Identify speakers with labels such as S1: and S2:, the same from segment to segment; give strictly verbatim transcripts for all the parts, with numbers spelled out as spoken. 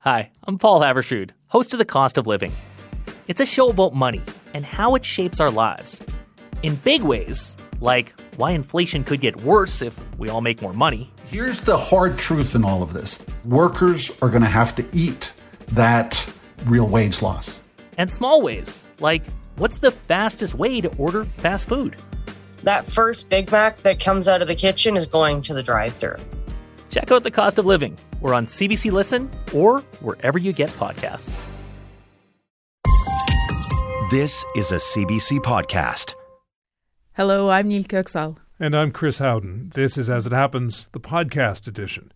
S1: Hi, I'm Paul Havershood, host of The Cost of Living. It's a show about money and how it shapes our lives. In big ways, like why inflation could get worse if we all make more money.
S2: Here's the hard truth in all of this. Workers are going to have to eat that real wage loss.
S1: And small ways, like what's the fastest way to order fast food?
S3: That first Big Mac that comes out of the kitchen is going to the drive-thru.
S1: Check out The Cost of Living. We're on C B C Listen or wherever you get podcasts.
S4: This is a C B C podcast.
S5: Hello, I'm Neil Kirksall.
S6: And I'm Chris Howden. This is As It Happens, the podcast edition.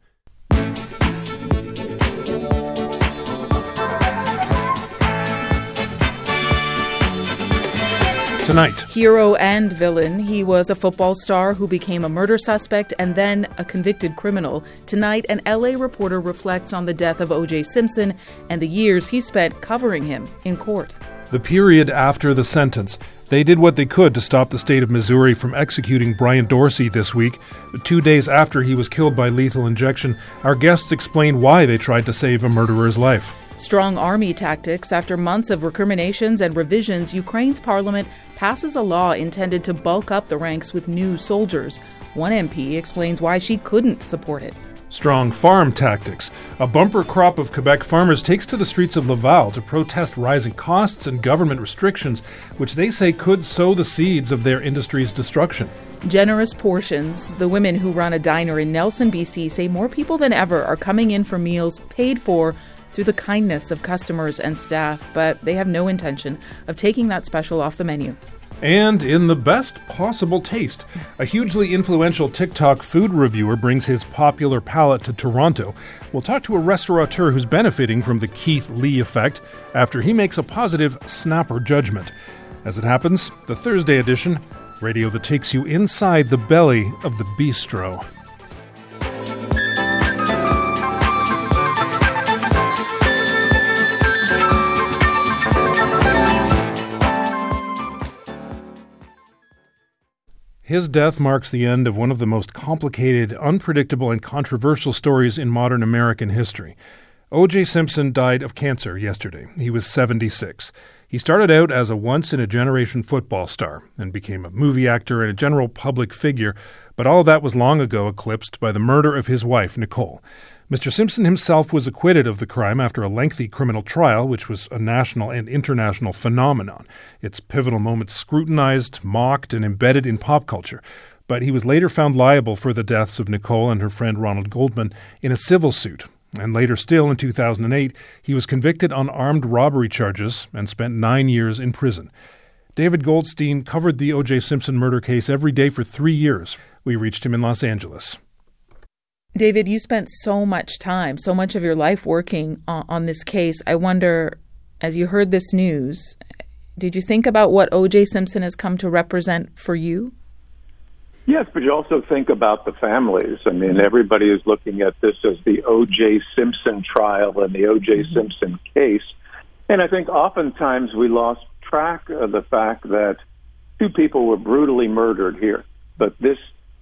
S6: Tonight.
S5: Hero and villain. He was a football star who became a murder suspect and then a convicted criminal. Tonight, an L A reporter reflects on the death of O J Simpson and the years he spent covering him in court.
S6: The period after the sentence. They did what they could to stop the state of Missouri from executing Brian Dorsey this week. Two days after he was killed by lethal injection, our guests explain why they tried to save a murderer's life.
S5: Strong army tactics. After months of recriminations and revisions, Ukraine's parliament passes a law intended to bulk up the ranks with new soldiers. One M P explains why she couldn't support it.
S6: Strong farm tactics. A bumper crop of Quebec farmers takes to the streets of Laval to protest rising costs and government restrictions, which they say could sow the seeds of their industry's destruction.
S5: Generous portions. The women who run a diner in Nelson, B C say more people than ever are coming in for meals paid for through the kindness of customers and staff, but they have no intention of taking that special off the menu.
S6: And in the best possible taste, a hugely influential TikTok food reviewer brings his popular palate to Toronto. We'll talk to a restaurateur who's benefiting from the Keith Lee effect after he makes a positive snapper judgment. As it happens, the Thursday edition, radio that takes you inside the belly of the bistro. His death marks the end of one of the most complicated, unpredictable, and controversial stories in modern American history. O J Simpson died of cancer yesterday. He was seventy-six. He started out as a once-in-a-generation football star and became a movie actor and a general public figure, but all of that was long ago eclipsed by the murder of his wife, Nicole. Mister Simpson himself was acquitted of the crime after a lengthy criminal trial, which was a national and international phenomenon. Its pivotal moments scrutinized, mocked, and embedded in pop culture. But he was later found liable for the deaths of Nicole and her friend Ronald Goldman in a civil suit. And later still, in two thousand eight, he was convicted on armed robbery charges and spent nine years in prison. David Goldstein covered the O J Simpson murder case every day for three years. We reached him in Los Angeles.
S5: David, you spent so much time, so much of your life working on, on this case. I wonder, as you heard this news, did you think about what O J Simpson has come to represent for you?
S7: Yes, but you also think about the families. I mean, everybody is looking at this as the O J Simpson trial and the O J mm-hmm. Simpson case. And I think oftentimes we lost track of the fact that two people were brutally murdered here. But this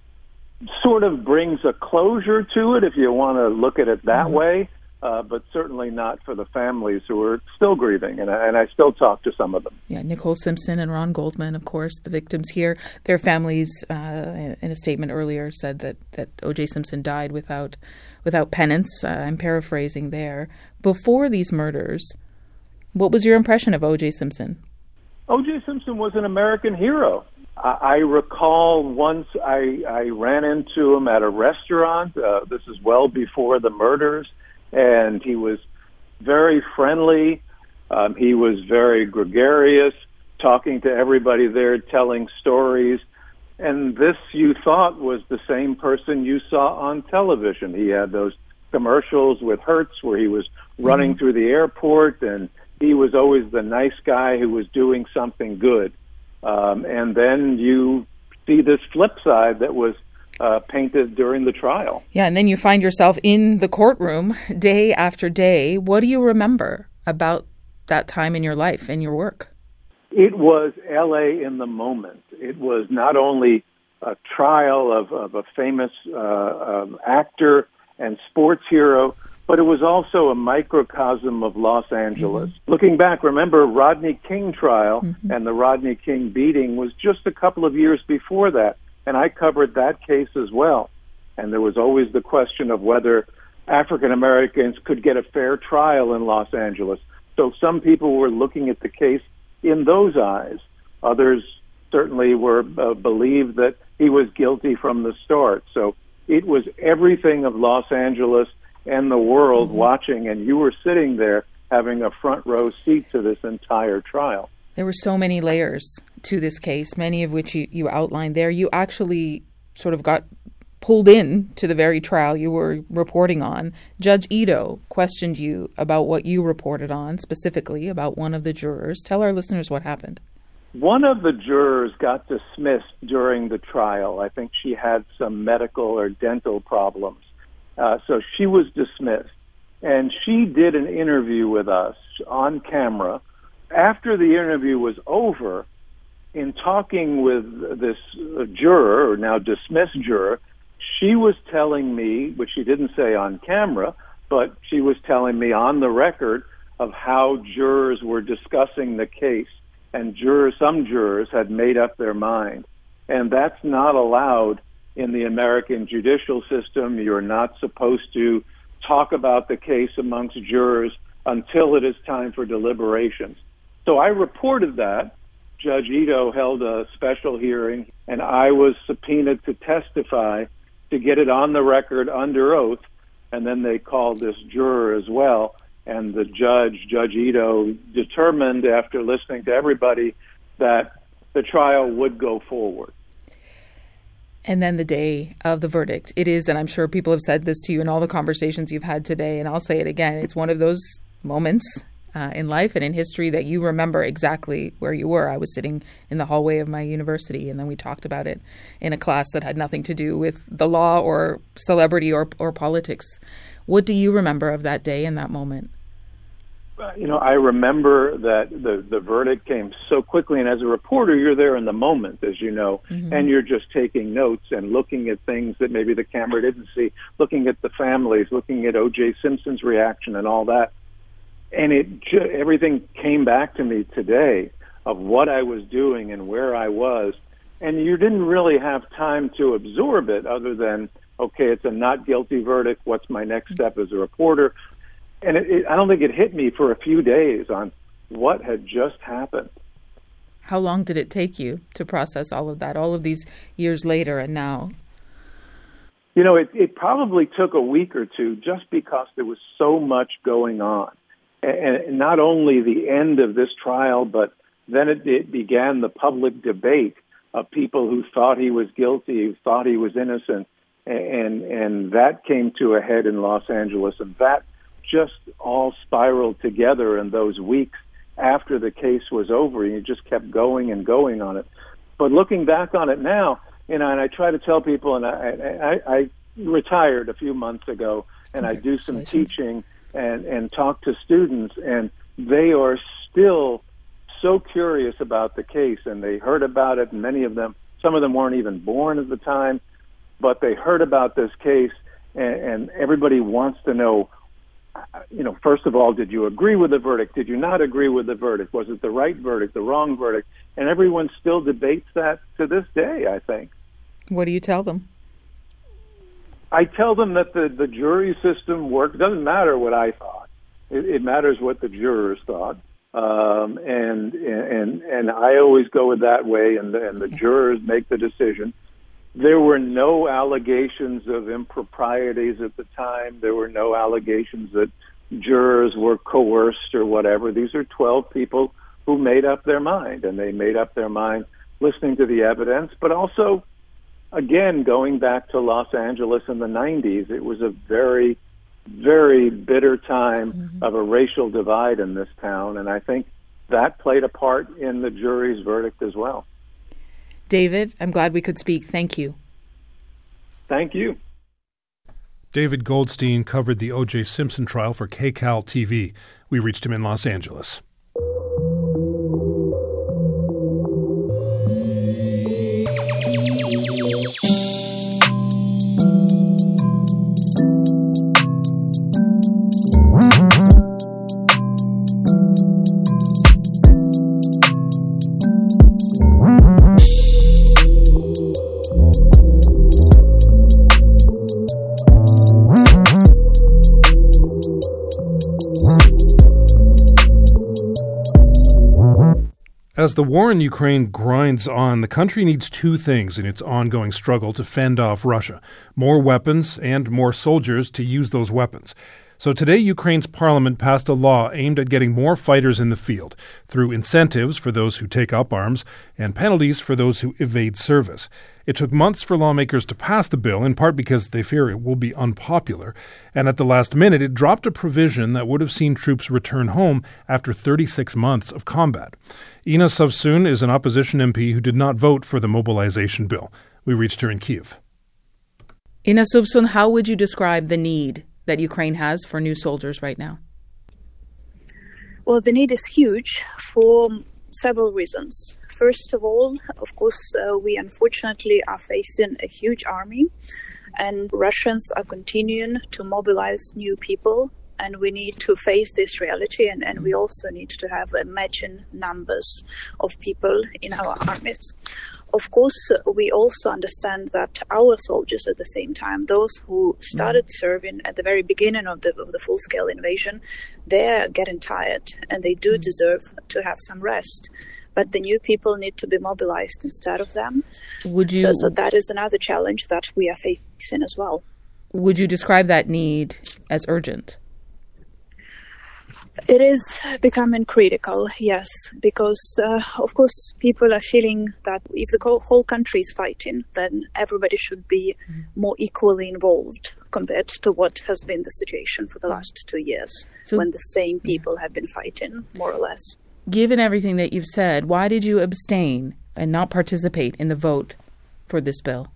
S7: sort of brings a closure to it, if you want to look at it that mm-hmm. way, uh, but certainly not for the families who are still grieving, and I, and I still talk to some of them.
S5: Yeah, Nicole Simpson and Ron Goldman, of course, the victims here. Their families, uh, in a statement earlier, said that, that O J Simpson died without without penance. Uh, I'm paraphrasing there. Before these murders, what was your impression of O J Simpson?
S7: O J Simpson was an American hero. I recall once I, I ran into him at a restaurant. Uh, this is well before the murders, and he was very friendly. Um, he was very gregarious, talking to everybody there, telling stories. And this, you thought, was the same person you saw on television. He had those commercials with Hertz where he was running mm-hmm. through the airport, and he was always the nice guy who was doing something good. Um, and then you see this flip side that was uh, painted during the trial.
S5: Yeah, and then you find yourself in the courtroom day after day. What do you remember about that time in your life and your work?
S7: It was L A in the moment. It was not only a trial of, of a famous uh, um, actor and sports hero, but it was also a microcosm of Los Angeles. Mm-hmm. Looking back, remember Rodney King trial mm-hmm. and the Rodney King beating was just a couple of years before that, and I covered that case as well. And there was always the question of whether African Americans could get a fair trial in Los Angeles. So some people were looking at the case in those eyes. Others certainly were uh, believed that he was guilty from the start. So it was everything of Los Angeles and the world mm-hmm. watching, and you were sitting there having a front row seat to this entire trial.
S5: There were so many layers to this case, many of which you, you outlined there. You actually sort of got pulled in to the very trial you were reporting on. Judge Ito questioned you about what you reported on, specifically about one of the jurors. Tell our listeners what happened.
S7: One of the jurors got dismissed during the trial. I think she had some medical or dental problems. Uh, so she was dismissed. And she did an interview with us on camera. After the interview was over, in talking with this uh, juror, or now dismissed juror, she was telling me, which she didn't say on camera, but she was telling me on the record of how jurors were discussing the case. And jurors, some jurors had made up their mind. And that's not allowed in the American judicial system. You're not supposed to talk about the case amongst jurors until it is time for deliberations. So I reported that. Judge Ito held a special hearing, and I was subpoenaed to testify to get it on the record under oath. And then they called this juror as well. And the judge, Judge Ito, determined after listening to everybody that the trial would go forward.
S5: And then the day of the verdict, it is, and I'm sure people have said this to you in all the conversations you've had today, and I'll say it again, it's one of those moments uh, in life and in history that you remember exactly where you were. I was sitting in the hallway of my university, and then we talked about it in a class that had nothing to do with the law or celebrity or, or politics. What do you remember of that day and that moment?
S7: You know, I remember that the, the verdict came so quickly, and as a reporter, you're there in the moment, as you know, mm-hmm. and you're just taking notes and looking at things that maybe the camera didn't see, looking at the families, looking at O J Simpson's reaction and all that. And it ju- everything came back to me today of what I was doing and where I was, and you didn't really have time to absorb it other than, okay, it's a not guilty verdict, what's my next step as a reporter? And it, it, I don't think it hit me for a few days on what had just happened.
S5: How long did it take you to process all of that, all of these years later and now?
S7: You know, it, it probably took a week or two just because there was so much going on. And, and not only the end of this trial, but then it, it began the public debate of people who thought he was guilty, who thought he was innocent. And, and that came to a head in Los Angeles. And that just all spiraled together in those weeks after the case was over, and you just kept going and going on it. But looking back on it now, you know, and I try to tell people, and I, I, I retired a few months ago, and I do some teaching and, and talk to students, and they are still so curious about the case, and they heard about it, and many of them, some of them weren't even born at the time, but they heard about this case, and, and everybody wants to know, you know, first of all, did you agree with the verdict? Did you not agree with the verdict? Was it the right verdict, the wrong verdict? And everyone still debates that to this day, I think.
S5: What do you tell them?
S7: I tell them that the, the jury system works. It doesn't matter what I thought. It, it matters what the jurors thought. Um, and, and, and I always go with that way, and the, and the jurors make the decision. There were no allegations of improprieties at the time. There were no allegations that jurors were coerced or whatever. These are twelve people who made up their mind, and they made up their mind listening to the evidence, but also, again, going back to Los Angeles in the nineties, it was a very, very bitter time mm-hmm. of a racial divide in this town, and I think that played a part in the jury's verdict as well.
S5: David, I'm glad we could speak. Thank you.
S7: Thank you.
S6: David Goldstein covered the O J Simpson trial for K C A L T V. We reached him in Los Angeles. As the war in Ukraine grinds on, the country needs two things in its ongoing struggle to fend off Russia: more weapons and more soldiers to use those weapons. So today, Ukraine's parliament passed a law aimed at getting more fighters in the field through incentives for those who take up arms and penalties for those who evade service. It took months for lawmakers to pass the bill, in part because they fear it will be unpopular. And at the last minute, it dropped a provision that would have seen troops return home after thirty-six months of combat. Inna Savsun is an opposition M P who did not vote for the mobilization bill. We reached her in Kyiv.
S5: Inna Savsun, how would you describe the need that Ukraine has for new soldiers right now?
S8: Well, the need is huge for several reasons. First of all, of course, uh, we unfortunately are facing a huge army, and Russians are continuing to mobilize new people, and we need to face this reality, and, and we also need to have uh, matching numbers of people in our armies. Of course, we also understand that our soldiers at the same time, those who started serving at the very beginning of the, of the full-scale invasion, they're getting tired and they do deserve to have some rest. But the new people need to be mobilized instead of them.
S5: Would you,
S8: so, so that is another challenge that we are facing as well.
S5: Would you describe that need as urgent?
S8: It is becoming critical, yes, because, uh, of course, people are feeling that if the whole country is fighting, then everybody should be more equally involved compared to what has been the situation for the last two years, so, when the same people have been fighting, more or less.
S5: Given everything that you've said, why did you abstain and not participate in the vote for this bill?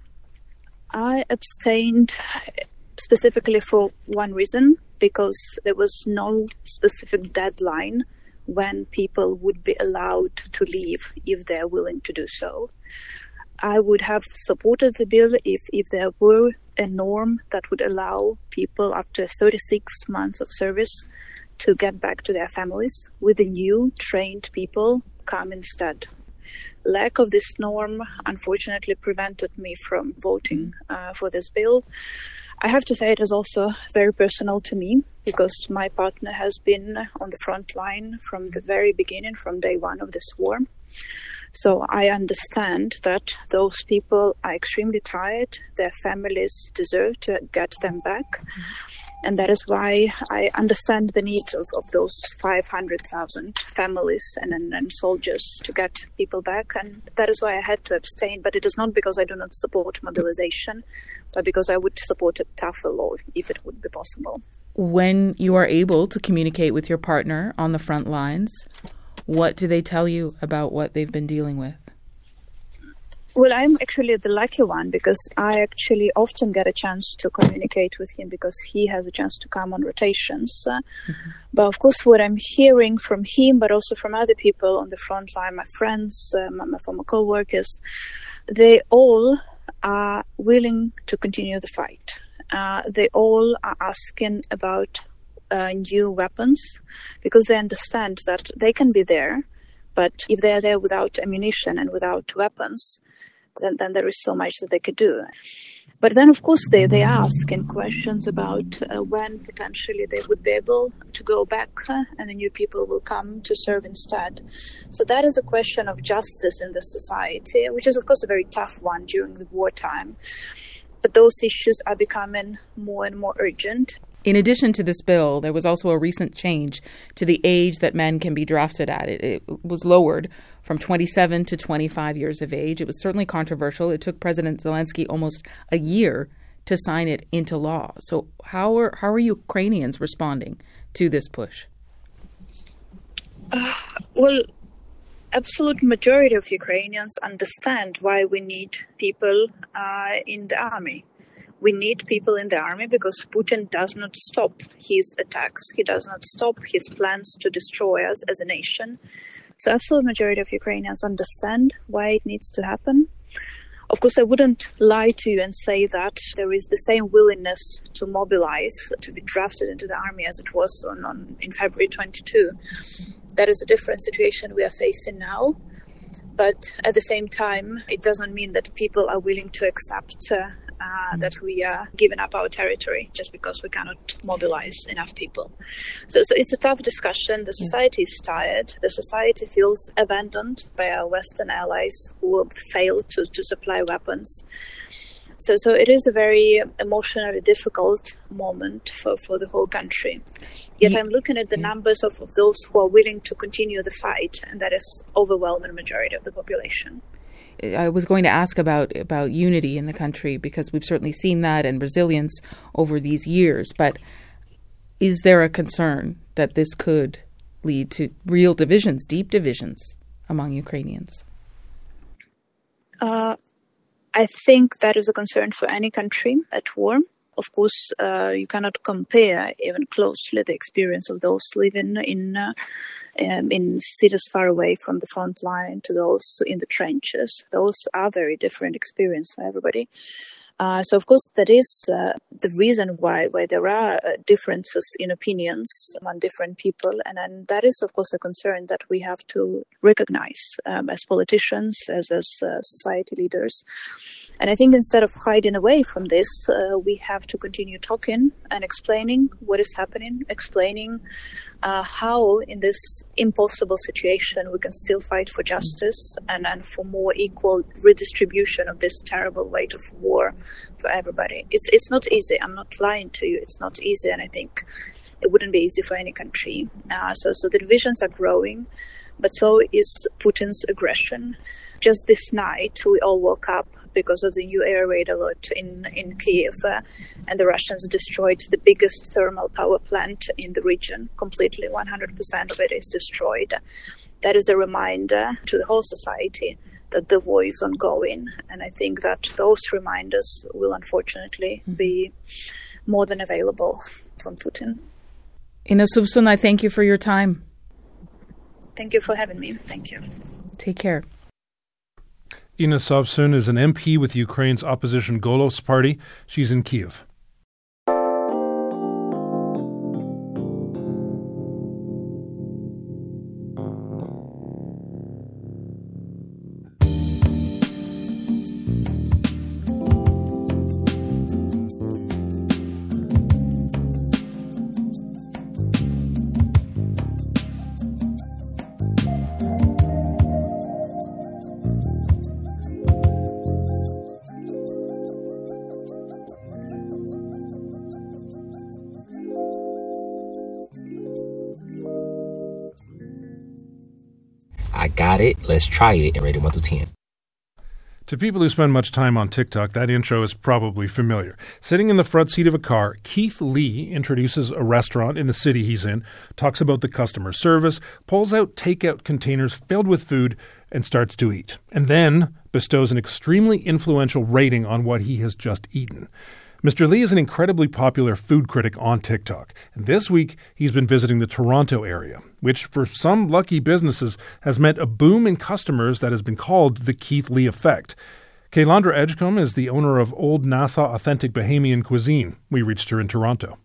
S8: I abstained specifically for one reason, because there was no specific deadline when people would be allowed to leave if they're willing to do so. I would have supported the bill if, if there were a norm that would allow people after thirty-six months of service to get back to their families with the new trained people come instead. Lack of this norm, unfortunately, prevented me from voting uh, for this bill. I have to say it is also very personal to me because my partner has been on the front line from the very beginning, from day one of this war. So I understand that those people are extremely tired. Their families deserve to get them back. And that is why I understand the need of, of those five hundred thousand families and, and, and soldiers to get people back. And that is why I had to abstain. But it is not because I do not support mobilization, but because I would support a tougher law if it would be possible.
S5: When you are able to communicate with your partner on the front lines, what do they tell you about what they've been dealing with?
S8: Well, I'm actually the lucky one because I actually often get a chance to communicate with him because he has a chance to come on rotations. Uh, mm-hmm. But of course, what I'm hearing from him, but also from other people on the front line, my friends, uh, my, my former co-workers, they all are willing to continue the fight. Uh, they all are asking about uh, new weapons because they understand that they can be there, but if they're there without ammunition and without weapons, then, then there is so much that they could do. But then, of course, they, they ask in questions about uh, when potentially they would be able to go back uh, and the new people will come to serve instead. So that is a question of justice in the society, which is, of course, a very tough one during the wartime. But those issues are becoming more and more urgent.
S5: In addition to this bill, there was also a recent change to the age that men can be drafted at. It, it was lowered from twenty-seven to twenty-five years of age. It was certainly controversial. It took President Zelensky almost a year to sign it into law. So how are how are Ukrainians responding to this push?
S8: Uh, well, absolute majority of Ukrainians understand why we need people uh, in the army. We need people in the army because Putin does not stop his attacks. He does not stop his plans to destroy us as a nation. So absolute majority of Ukrainians understand why it needs to happen. Of course, I wouldn't lie to you and say that there is the same willingness to mobilize, to be drafted into the army as it was on, on in February twenty-two. That is a different situation we are facing now. But at the same time, it doesn't mean that people are willing to accept uh, uh, mm. that we are giving up our territory just because we cannot mobilize enough people. So, so it's a tough discussion. The society is tired. The society feels abandoned by our Western allies who failed to, to supply weapons. So, so it is a very emotionally difficult moment for, for the whole country. Yet I'm looking at the numbers of, of those who are willing to continue the fight, and that is overwhelming majority of the population.
S5: I was going to ask about about unity in the country, because we've certainly seen that and resilience over these years. But is there a concern that this could lead to real divisions, deep divisions among Ukrainians?
S8: Uh, I think that is a concern for any country at war. Of course, uh, you cannot compare even closely the experience of those living in uh, um, in cities far away from the front line to those in the trenches. Those are very different experience for everybody. Uh, so, of course, that is uh, the reason why why there are uh, differences in opinions among different people. And, and that is, of course, a concern that we have to recognize um, as politicians, as, as uh, society leaders. And I think instead of hiding away from this, uh, we have to continue talking and explaining what is happening, explaining uh, how in this impossible situation we can still fight for justice and, and for more equal redistribution of this terrible weight of war for everybody. It's it's not easy. I'm not lying to you. It's not easy, and I think it wouldn't be easy for any country. Uh, so, so the divisions are growing, but so is Putin's aggression. Just this night, we all woke up because of the new air raid alert in, in Kiev, uh, and the Russians destroyed the biggest thermal power plant in the region completely. one hundred percent of it is destroyed. That is a reminder to the whole society that the war is ongoing. And I think that those reminders will unfortunately be more than available from Putin.
S5: Inna Suvsun, I thank you for your time.
S8: Thank you for having me. Thank you.
S5: Take care.
S6: Inna Suvsun is an M P with Ukraine's opposition Golos party. She's in Kyiv.
S9: I got it, let's try it, and rate it one through ten.
S6: To people who spend much time on TikTok, that intro is probably familiar. Sitting in the front seat of a car, Keith Lee introduces a restaurant in the city he's in, talks about the customer service, pulls out takeout containers filled with food, and starts to eat. And then bestows an extremely influential rating on what he has just eaten. Mister Lee is an incredibly popular food critic on TikTok, and this week he's been visiting the Toronto area, which for some lucky businesses has meant a boom in customers that has been called the Keith Lee effect. Kaylandra Edgecombe is the owner of Old Nassau Authentic Bahamian Cuisine. We reached her in Toronto.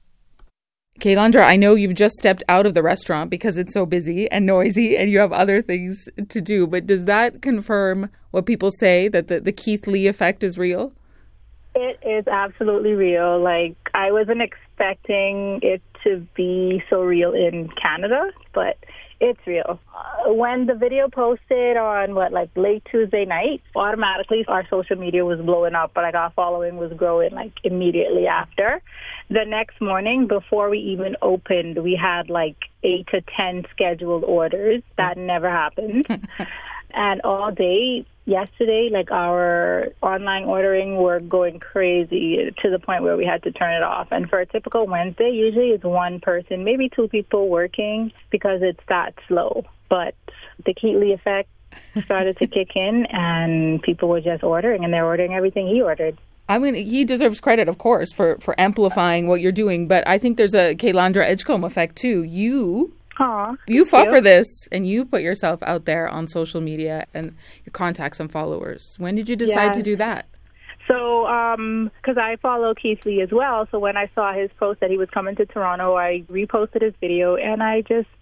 S5: Kaylandra, I know you've just stepped out of the restaurant because it's so busy and noisy and you have other things to do, but does that confirm what people say, that the, the Keith Lee effect is real?
S10: It is absolutely real. Like, I wasn't expecting it to be so real in Canada, but it's real. Uh, when the video posted on, what, like late Tuesday night, automatically our social media was blowing up, but like our following was growing like immediately after. The next morning, before we even opened, we had like eight to ten scheduled orders. That never happened. And all day yesterday, like our online ordering were going crazy to the point where we had to turn it off. And for a typical Wednesday, usually it's one person, maybe two people working because it's that slow. But the Keith Lee effect started to kick in and people were just ordering, and they're ordering everything he ordered.
S5: I mean, he deserves credit, of course, for, for amplifying what you're doing. But I think there's a Kaylandra Edgecombe effect, too. You...
S10: Aww,
S5: you fought you. for this, and you put yourself out there on social media and your contacts and followers. When did you decide yeah. to do that?
S10: So, um, because I follow Keith Lee as well, so when I saw his post that he was coming to Toronto, I reposted his video, and I just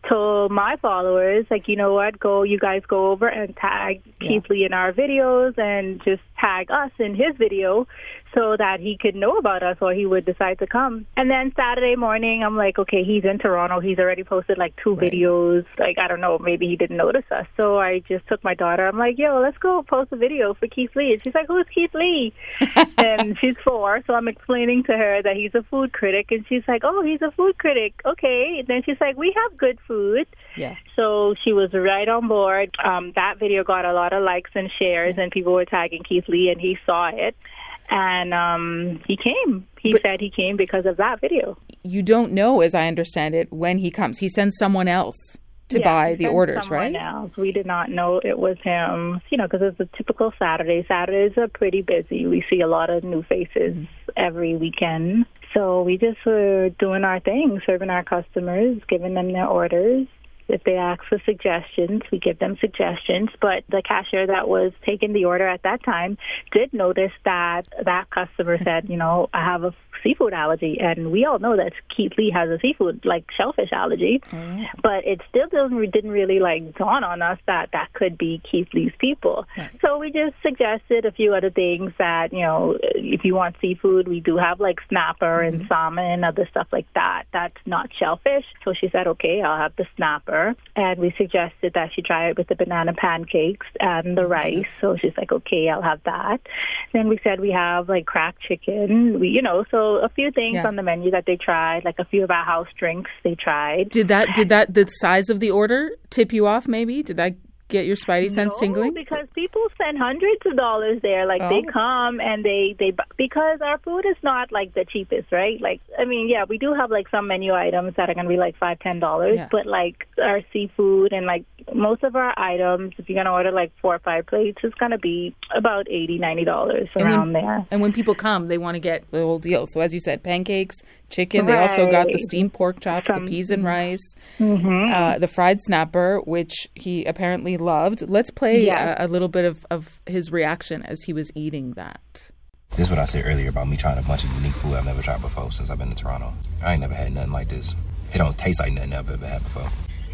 S10: told my followers, like, you know what, go, you guys go over and tag yeah. Keith Lee in our videos and just tag us in his video so that he could know about us or he would decide to come. And then Saturday morning, I'm like, okay, he's in Toronto. He's already posted like two right. videos. Like, I don't know, maybe he didn't notice us. So I just took my daughter. I'm like, yo, let's go post a video for Keith Lee. And she's like, who's Keith Lee? And she's four. So I'm explaining to her that he's a food critic. And she's like, oh, he's a food critic. Okay. And then she's like, we have good food.
S5: Yeah.
S10: So she was right on board. Um, that video got a lot of likes and shares, yeah. and people were tagging Keith Lee, and he saw it. And um, he came. He but said he came because of that video.
S5: You don't know, as I understand it, when he comes. He sends someone else to
S10: yeah,
S5: buy the orders, right?
S10: Else. We did not know it was him, you know, because it's a typical Saturday. Saturdays are pretty busy. We see a lot of new faces every weekend. So we just were doing our thing, serving our customers, giving them their orders. If they ask for suggestions, we give them suggestions. But the cashier that was taking the order at that time did notice that that customer said, you know, I have a seafood allergy. And we all know that Keith Lee has a seafood, like shellfish allergy. Mm. But it still didn't, didn't really, like, dawn on us that that could be Keith Lee's people. Right. So we just suggested a few other things that, you know, if you want seafood, we do have, like, snapper mm-hmm. and salmon and other stuff like that. That's not shellfish. So she said, okay, I'll have the snapper. And we suggested that she try it with the banana pancakes and the rice. So she's like, okay, I'll have that. Then we said we have, like, cracked chicken. We, you know, so a few things yeah. on the menu that they tried, like a few of our house drinks they tried.
S5: Did that, did that, the size of the order tip you off maybe? Did that get your spidey sense
S10: no,
S5: tingling?
S10: Because people spend hundreds of dollars there. Like, oh. they come and they, they, because our food is not, like, the cheapest, right? Like, I mean, yeah, we do have, like, some menu items that are going to be, like, five dollars, ten dollars. Yeah. But, like, our seafood and, like, most of our items, if you're going to order, like, four or five plates, it's going to be about eighty dollars, ninety dollars around
S5: when,
S10: there.
S5: And when people come, they want to get the whole deal. So, as you said, pancakes, chicken. Right. They also got the steamed pork chops, From, the peas and rice,
S10: mm-hmm.
S5: uh, the fried snapper, which he apparently loved. Let's play yes. a, a little bit of, of his reaction as he was eating that.
S9: This is what I said earlier about me trying a bunch of unique food I've never tried before since I've been to Toronto. I ain't never had nothing like this. It don't taste like nothing I've ever had before.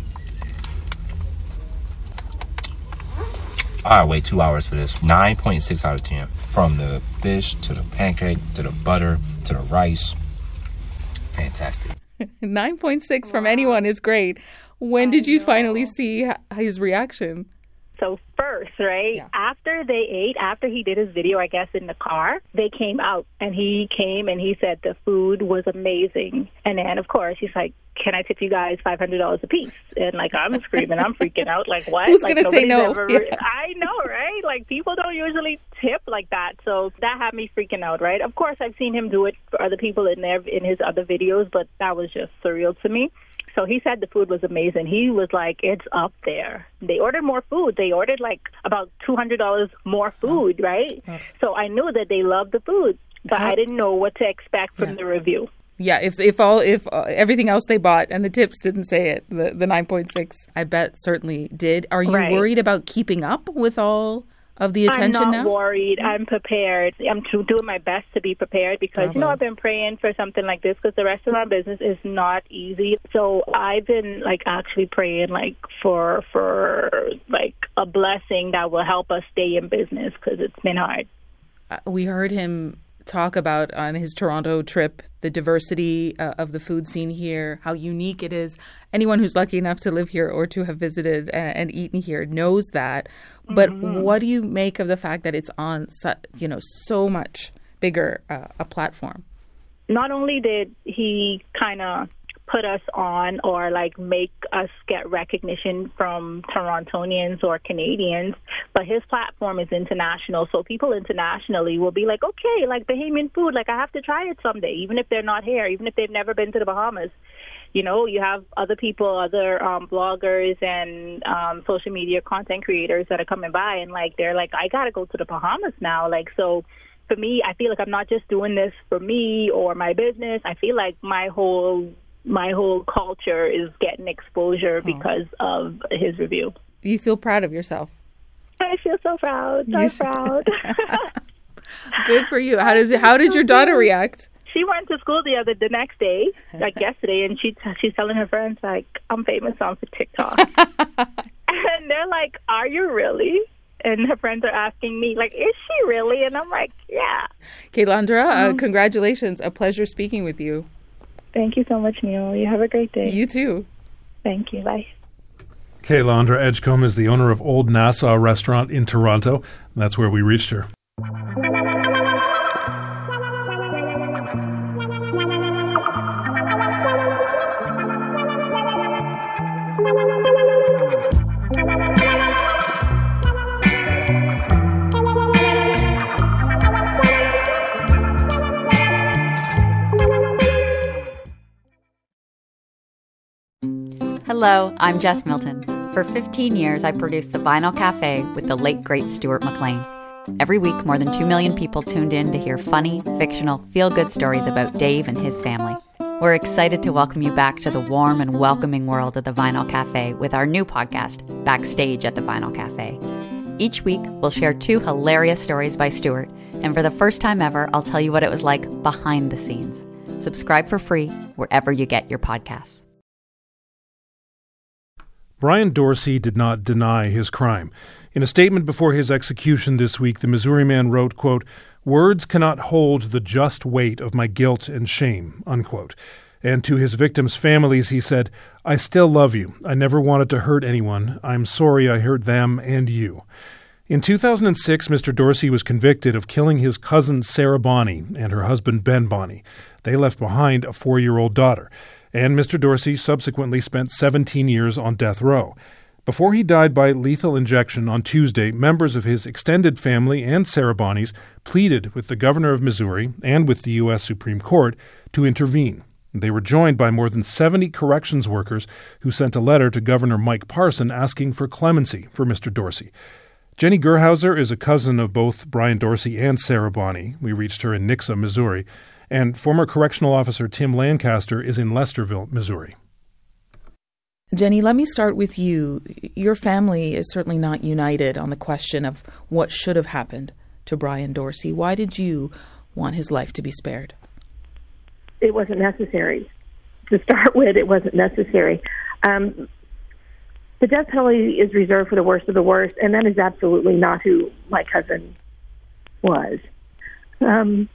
S9: I wait two hours for this. nine point six out of ten. From the fish to the pancake to the butter to the rice. Fantastic.
S5: nine point six wow. from anyone is great. When I did you know. finally see his reaction?
S10: So first, right, yeah. after they ate, after he did his video, I guess, in the car, they came out. And he came and he said the food was amazing. And then, of course, he's like, can I tip you guys five hundred dollars a piece? And, like, I'm screaming, I'm freaking out. Like, what?
S5: Who's
S10: like,
S5: going to say no?
S10: Ever... Yeah. I know, right? Like, people don't usually tip like that. So that had me freaking out, right? Of course, I've seen him do it for other people in there, in his other videos, but that was just surreal to me. So he said the food was amazing. He was like, it's up there. They ordered more food. They ordered, like, about two hundred dollars more food, right? Oh. So I knew that they loved the food, but oh. I didn't know what to expect from yeah. the review.
S5: Yeah, if if all if uh, everything else they bought and the tips didn't say it, the the nine point six, I bet certainly did. Are you right. worried about keeping up with all of the attention now?
S10: I'm not now? worried. I'm prepared. I'm doing my best to be prepared because, Bravo. you know, I've been praying for something like this because the restaurant business is not easy. So I've been, like, actually praying, like, for, for like, a blessing that will help us stay in business because it's been hard.
S5: Uh, we heard him talk about on his Toronto trip the diversity uh, of the food scene here, how unique it is. Anyone who's lucky enough to live here or to have visited and, and eaten here knows that. But mm-hmm. what do you make of the fact that it's on, you know, so much bigger uh, a platform?
S10: Not only did he kind of put us on or, like, make us get recognition from Torontonians or Canadians, but his platform is international. So people internationally will be like, okay, like, Bahamian food, like, I have to try it someday, even if they're not here, even if they've never been to the Bahamas. You know, you have other people, other um, bloggers and um, social media content creators that are coming by and, like, they're like, I got to go to the Bahamas now. Like, so for me, I feel like I'm not just doing this for me or my business. I feel like my whole my whole culture is getting exposure oh. because of his review.
S5: You feel proud of yourself?
S10: I feel so proud. So proud.
S5: Good for you. How does it, how did your daughter react?
S10: she went to school the other the next day, like yesterday, and she she's telling her friends like, I'm famous on TikTok. And they're like, are you really? And her friends are asking me, like, is she really? And I'm like, yeah.
S5: Kaylandra,
S10: Um,
S5: uh, congratulations. A pleasure speaking with you.
S10: Thank you so much, Neil. You have a great day.
S5: You too.
S10: Thank you. Bye.
S6: Kaylandra Edgecombe is the owner of Old Nassau Restaurant in Toronto. And that's where we reached her.
S11: Hello, I'm Jess Milton. For fifteen years, I produced The Vinyl Cafe with the late, great Stuart McLean. Every week, more than two million people tuned in to hear funny, fictional, feel-good stories about Dave and his family. We're excited to welcome you back to the warm and welcoming world of The Vinyl Cafe with our new podcast, Backstage at The Vinyl Cafe. Each week, we'll share two hilarious stories by Stuart, and for the first time ever, I'll tell you what it was like behind the scenes. Subscribe for free wherever you get your podcasts.
S6: Brian Dorsey did not deny his crime. In a statement before his execution this week, the Missouri man wrote, quote, "Words cannot hold the just weight of my guilt and shame," unquote. And to his victims' families, he said, "I still love you. I never wanted to hurt anyone. I'm sorry I hurt them and you." In two thousand six, Mister Dorsey was convicted of killing his cousin Sarah Bonney and her husband Ben Bonney. They left behind a four-year-old daughter. And Mister Dorsey subsequently spent seventeen years on death row. Before he died by lethal injection on Tuesday, members of his extended family and Sarah Bonney's pleaded with the governor of Missouri and with the U S Supreme Court to intervene. They were joined by more than seventy corrections workers who sent a letter to Governor Mike Parson asking for clemency for Mister Dorsey. Jenny Gerhauser is a cousin of both Brian Dorsey and Sarah Bonney. We reached her in Nixa, Missouri. And former correctional officer Tim Lancaster is in Lesterville, Missouri.
S5: Jenny, let me start with you. Your family is certainly not united on the question of what should have happened to Brian Dorsey. Why did you want his life to be spared?
S12: It wasn't necessary. To start with, it wasn't necessary. Um, the death penalty is reserved for the worst of the worst, and that is absolutely not who my cousin was. Um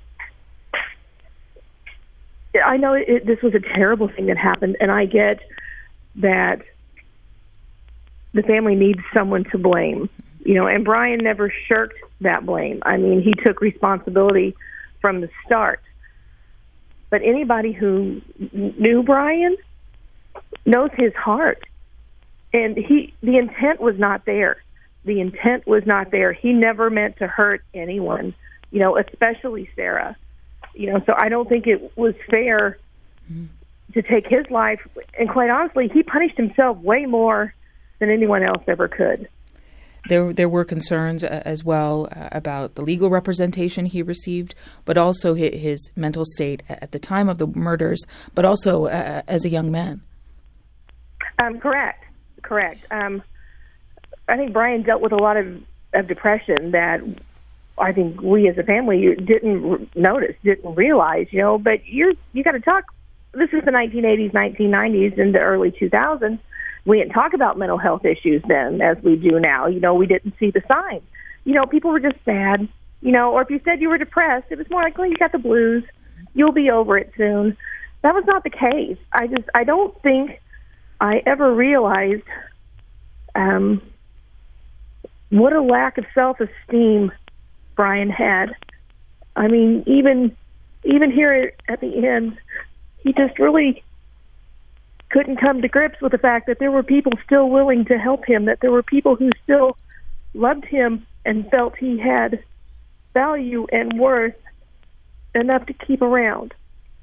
S12: I know it, this was a terrible thing that happened, and I get that the family needs someone to blame, you know, and Brian never shirked that blame. I mean, he took responsibility from the start. But anybody who knew Brian knows his heart, and he the intent was not there. The intent was not there. He never meant to hurt anyone, you know, especially Sarah. You know, so I don't think it was fair to take his life. And quite honestly, he punished himself way more than anyone else ever could.
S5: There, there were concerns uh, as well uh, about the legal representation he received, but also his, his mental state at the time of the murders, but also uh, as a young man.
S12: Um, correct, correct. Um, I think Brian dealt with a lot of, of depression that I think we as a family didn't notice, didn't realize, you know, but you're, you got to talk. This is the nineteen eighties, nineteen nineties, and the early two thousands. We didn't talk about mental health issues then as we do now. You know, we didn't see the signs. You know, people were just sad, you know, or if you said you were depressed, it was more like, well, you got the blues. You'll be over it soon. That was not the case. I just, I don't think I ever realized um, what a lack of self-esteem Brian had. I mean, even even here at the end, he just really couldn't come to grips with the fact that there were people still willing to help him, that there were people who still loved him and felt he had value and worth enough to keep around.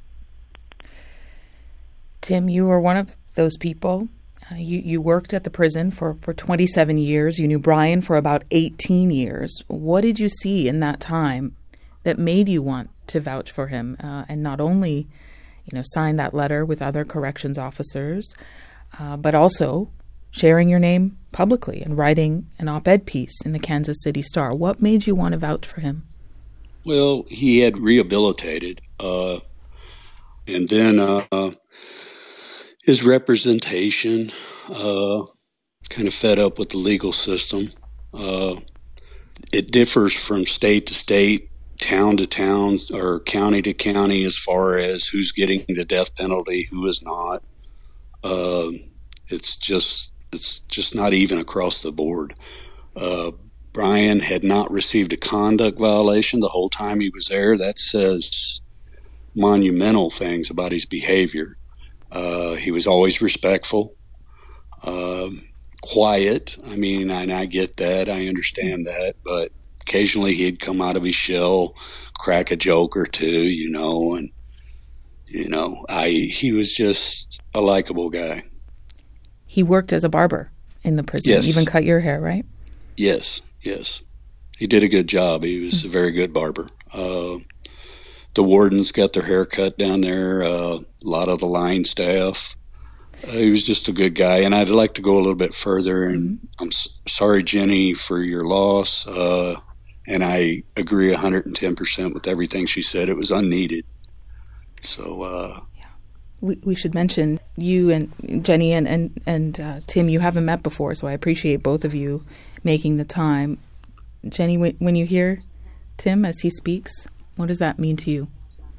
S5: Tim, you were one of those people. Uh, you, you worked at the prison for, for twenty-seven years. You knew Brian for about eighteen years. What did you see in that time that made you want to vouch for him uh, and not only, you know, sign that letter with other corrections officers, uh, but also sharing your name publicly and writing an op-ed piece in the Kansas City Star? What made you want to vouch for him?
S13: Well, he had rehabilitated. Uh, And then uh, his representation, uh, kind of fed up with the legal system. Uh, it differs from state to state, town to town, or county to county as far as who's getting the death penalty, who is not. Uh, it's just it's just not even across the board. Uh, Brian had not received a conduct violation the whole time he was there. That says monumental things about his behavior. Uh, he was always respectful, uh, quiet. I mean, and I get that. I understand that. But occasionally he'd come out of his shell, crack a joke or two, you know, and, you know, I he was just a likable guy.
S5: He worked as a barber in the prison,
S13: yes.
S5: Even cut your hair, right?
S13: Yes, yes. He did a good job. He was a very good barber. Uh, the wardens got their hair cut down there, uh, a lot of the line staff. Uh, he was just a good guy, and I'd like to go a little bit further, and mm-hmm. I'm s- sorry, Jenny, for your loss, uh, and I agree one hundred ten percent with everything she said. It was unneeded. So, uh,
S5: We, we should mention you and Jenny and, and, and uh, Tim, you haven't met before, so I appreciate both of you making the time. Jenny, when, when you hear Tim as he speaks, what does that mean to you?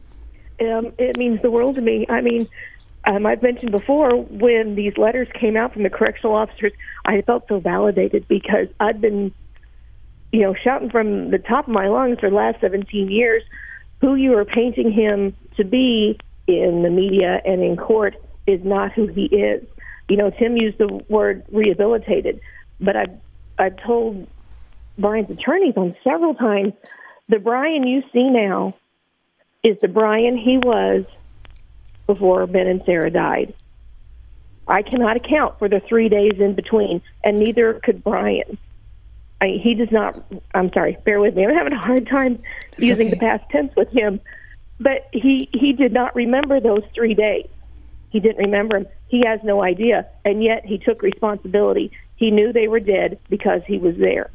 S12: Um, it means the world to me. I mean, um, I've mentioned before, when these letters came out from the correctional officers, I felt so validated because I'd been, you know, shouting from the top of my lungs for the last seventeen years who you are painting him to be in the media and in court is not who he is. You know, Tim used the word rehabilitated, but I've, I've told Brian's attorneys on several times, the Brian you see now is the Brian he was before Ben and Sarah died. I cannot account for the three days in between, and neither could Brian. I, he does not, I'm sorry, bear with me. I'm having a hard time That's using okay. the past tense with him. But he, he did not remember those three days. He didn't remember them. He has no idea. And yet he took responsibility. He knew they were dead because he was there.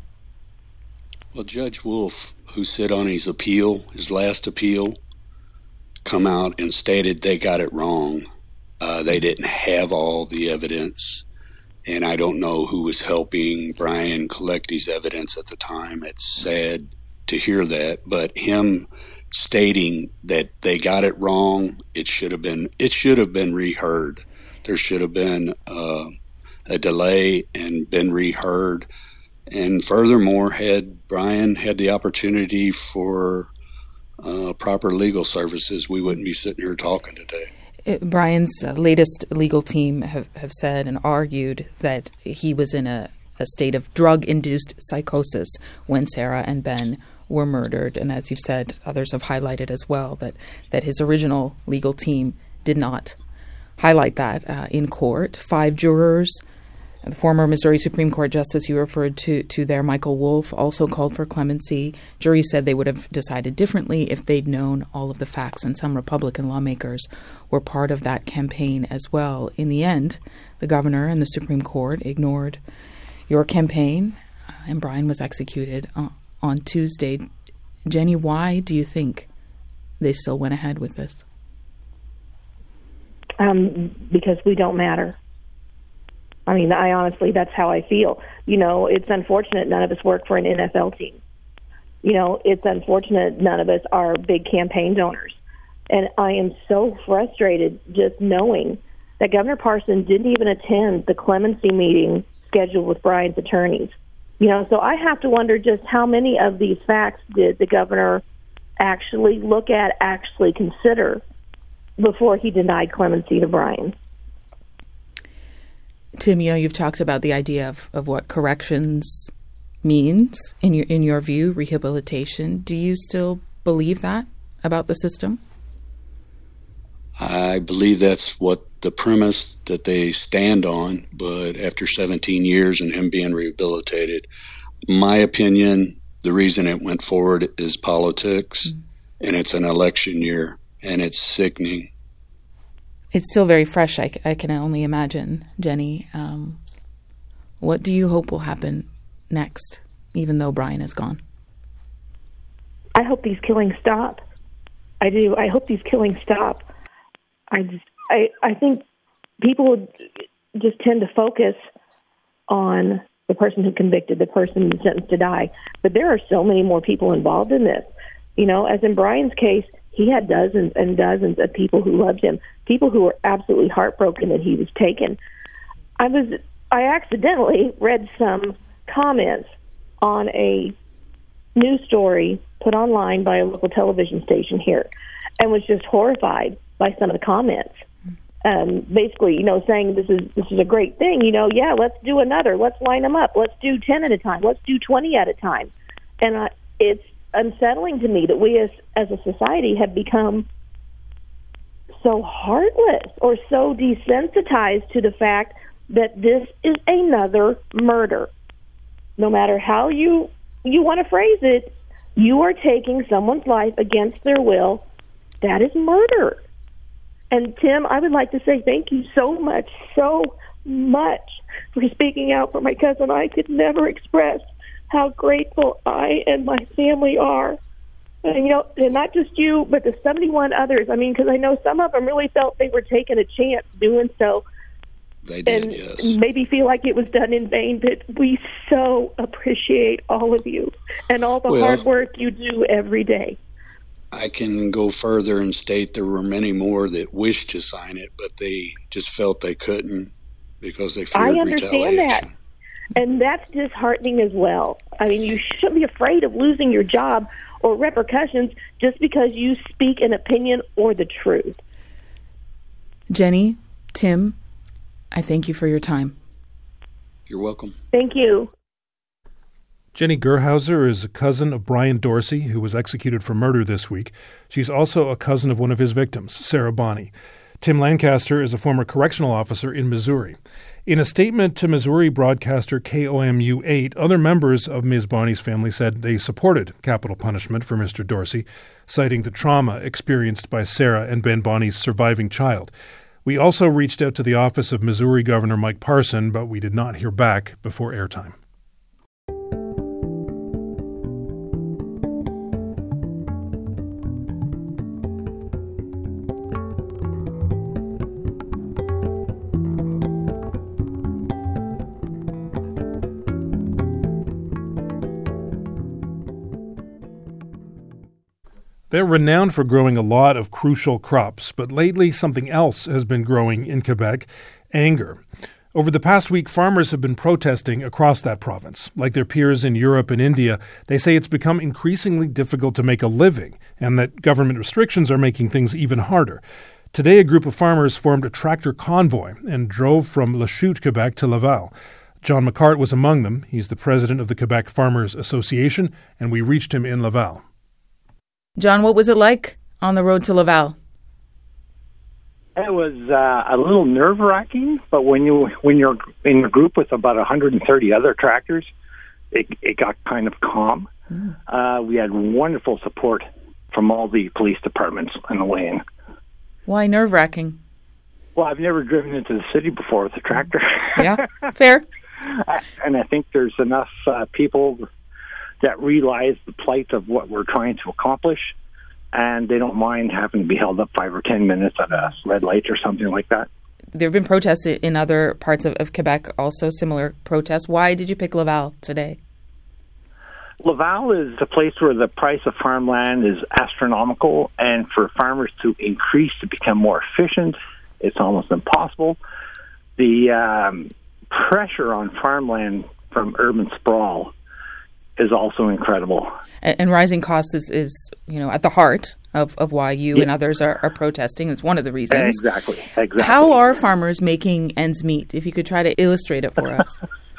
S13: Well, Judge Wolf, who sat on his appeal, his last appeal, come out and stated they got it wrong. Uh, they didn't have all the evidence. And I don't know who was helping Brian collect his evidence at the time. It's sad to hear that. But him stating that they got it wrong, it should have been it should have been reheard. There should have been uh, a delay and been reheard. And furthermore, had Brian had the opportunity for uh, proper legal services, we wouldn't be sitting here talking today.
S5: It, Brian's uh, latest legal team have, have said and argued that he was in a, a state of drug-induced psychosis when Sarah and Ben were murdered. And as you've said, others have highlighted as well that, that his original legal team did not highlight that uh, in court. Five jurors, the former Missouri Supreme Court Justice you referred to, to there, Michael Wolff, also called for clemency. Jury said they would have decided differently if they'd known all of the facts, and some Republican lawmakers were part of that campaign as well. In the end, the governor and the Supreme Court ignored your campaign, uh, and Brian was executed uh, on Tuesday. Jenny, why do you think they still went ahead with this?
S12: Um, because we don't matter. I mean, I honestly, that's how I feel. You know, it's unfortunate none of us work for an N F L team. You know, it's unfortunate none of us are big campaign donors. And I am so frustrated just knowing that Governor Parson didn't even attend the clemency meeting scheduled with Brian's attorneys. You know, so I have to wonder just how many of these facts did the governor actually look at, actually consider before he denied clemency to Brian.
S5: Tim, you know, you've talked about the idea of, of what corrections means in your in your view, rehabilitation. Do you still believe that about the system?
S13: I believe that's what the premise that they stand on, but after seventeen years and him being rehabilitated, my opinion, the reason it went forward is politics, mm-hmm. and it's an election year, and it's sickening.
S5: It's still very fresh, I, I can only imagine, Jenny. Um, what do you hope will happen next, even though Brian is gone?
S12: I hope these killings stop. I do. I hope these killings stop. I just, I, I think people just tend to focus on the person who convicted, the person sentenced to die. But there are so many more people involved in this. You know, as in Brian's case, he had dozens and dozens of people who loved him, people who were absolutely heartbroken that he was taken. I was, I accidentally read some comments on a news story put online by a local television station here, and was just horrified by some of the comments. Um, basically, you know, saying this is this is a great thing. You know, yeah, let's do another. Let's line them up. Let's do ten at a time. Let's do twenty at a time. And uh, it's unsettling to me that we as as a society have become so heartless or so desensitized to the fact that this is another murder. No matter how you you want to phrase it, you are taking someone's life against their will. That is murder. And Tim, I would like to say thank you so much, so much for speaking out for my cousin. I could never express how grateful I and my family are. And, you know, and not just you, but the seventy-one others. I mean, because I know some of them really felt they were taking a chance doing so.
S13: They did,
S12: and
S13: yes.
S12: Maybe feel like it was done in vain, but we so appreciate all of you and all the
S13: well,
S12: hard work you do every day.
S13: I can go further and state there were many more that wished to sign it, but they just felt they couldn't because they feared
S12: I understand
S13: retaliation.
S12: that. And that's disheartening as well. I mean, you shouldn't be afraid of losing your job or repercussions just because you speak an opinion or the truth.
S5: Jenny, Tim, I thank you for your time.
S13: You're welcome.
S12: Thank you.
S6: Jenny Gerhauser is a cousin of Brian Dorsey, who was executed for murder this week. She's also a cousin of one of his victims, Sarah Bonney. Tim Lancaster is a former correctional officer in Missouri. In a statement to Missouri broadcaster K O M U eight, other members of Miz Bonney's family said they supported capital punishment for Mister Dorsey, citing the trauma experienced by Sarah and Ben Bonney's surviving child. We also reached out to the office of Missouri Governor Mike Parson, but we did not hear back before airtime. They're renowned for growing a lot of crucial crops, but lately something else has been growing in Quebec, anger. Over the past week, farmers have been protesting across that province. Like their peers in Europe and India, they say it's become increasingly difficult to make a living and that government restrictions are making things even harder. Today, a group of farmers formed a tractor convoy and drove from Lachute, Quebec to Laval. John McCart was among them. He's the president of the Quebec Farmers Association, and we reached him in Laval.
S5: John, what was it like on the road to Laval?
S14: It was uh, a little nerve-wracking, but when you when you're in a group with about one hundred thirty other tractors, it, it got kind of calm. Mm. Uh, we had wonderful support from all the police departments on the way in.
S5: Why nerve-wracking?
S14: Well, I've never driven into the city before with a tractor.
S5: Yeah, fair.
S14: And I think there's enough uh, people that realize the plight of what we're trying to accomplish, and they don't mind having to be held up five or ten minutes at a red light or something like that.
S5: There have been protests in other parts of, of Quebec, also similar protests. Why did you pick Laval today?
S14: Laval is a place where the price of farmland is astronomical, and for farmers to increase to become more efficient, it's almost impossible. The um, pressure on farmland from urban sprawl is also incredible.
S5: And, and rising costs is, is, you know, at the heart of, of why you
S14: yeah.
S5: and others are, are protesting. It's one of the reasons.
S14: Exactly, exactly.
S5: How are farmers making ends meet? If you could try to illustrate it for us.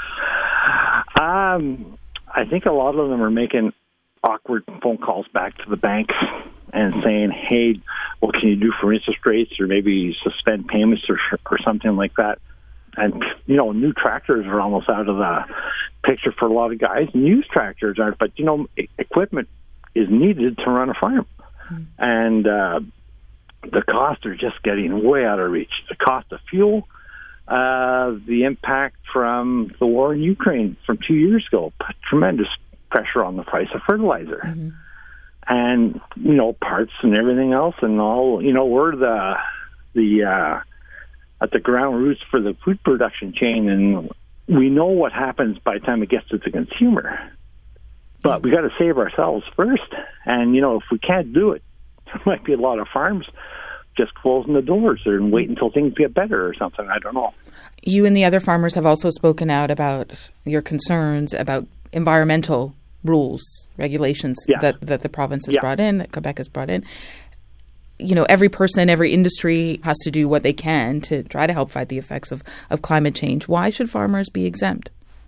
S14: um, I think a lot of them are making awkward phone calls back to the banks and saying, hey, what can you do for interest rates, or maybe suspend payments or, or something like that. And, you know, new tractors are almost out of the picture for a lot of guys. And used tractors aren't, but, you know, equipment is needed to run a farm. Mm-hmm. And uh, the costs are just getting way out of reach. The cost of fuel, uh, the impact from the war in Ukraine from two years ago, put tremendous pressure on the price of fertilizer. Mm-hmm. And, you know, parts and everything else and all, you know, we're the the uh, at the ground roots for the food production chain, and we know what happens by the time it gets to the consumer. But we got to save ourselves first, and you know, if we can't do it, there might be a lot of farms just closing the doors and wait until things get better or something. I don't know.
S5: You and the other farmers have also spoken out about your concerns about environmental rules, regulations
S14: yeah.
S5: that, that the province has
S14: yeah.
S5: brought in, that Quebec has brought in. You know, every person, every industry has to do what they can to try to help fight the effects of, of climate change. Why should farmers be exempt?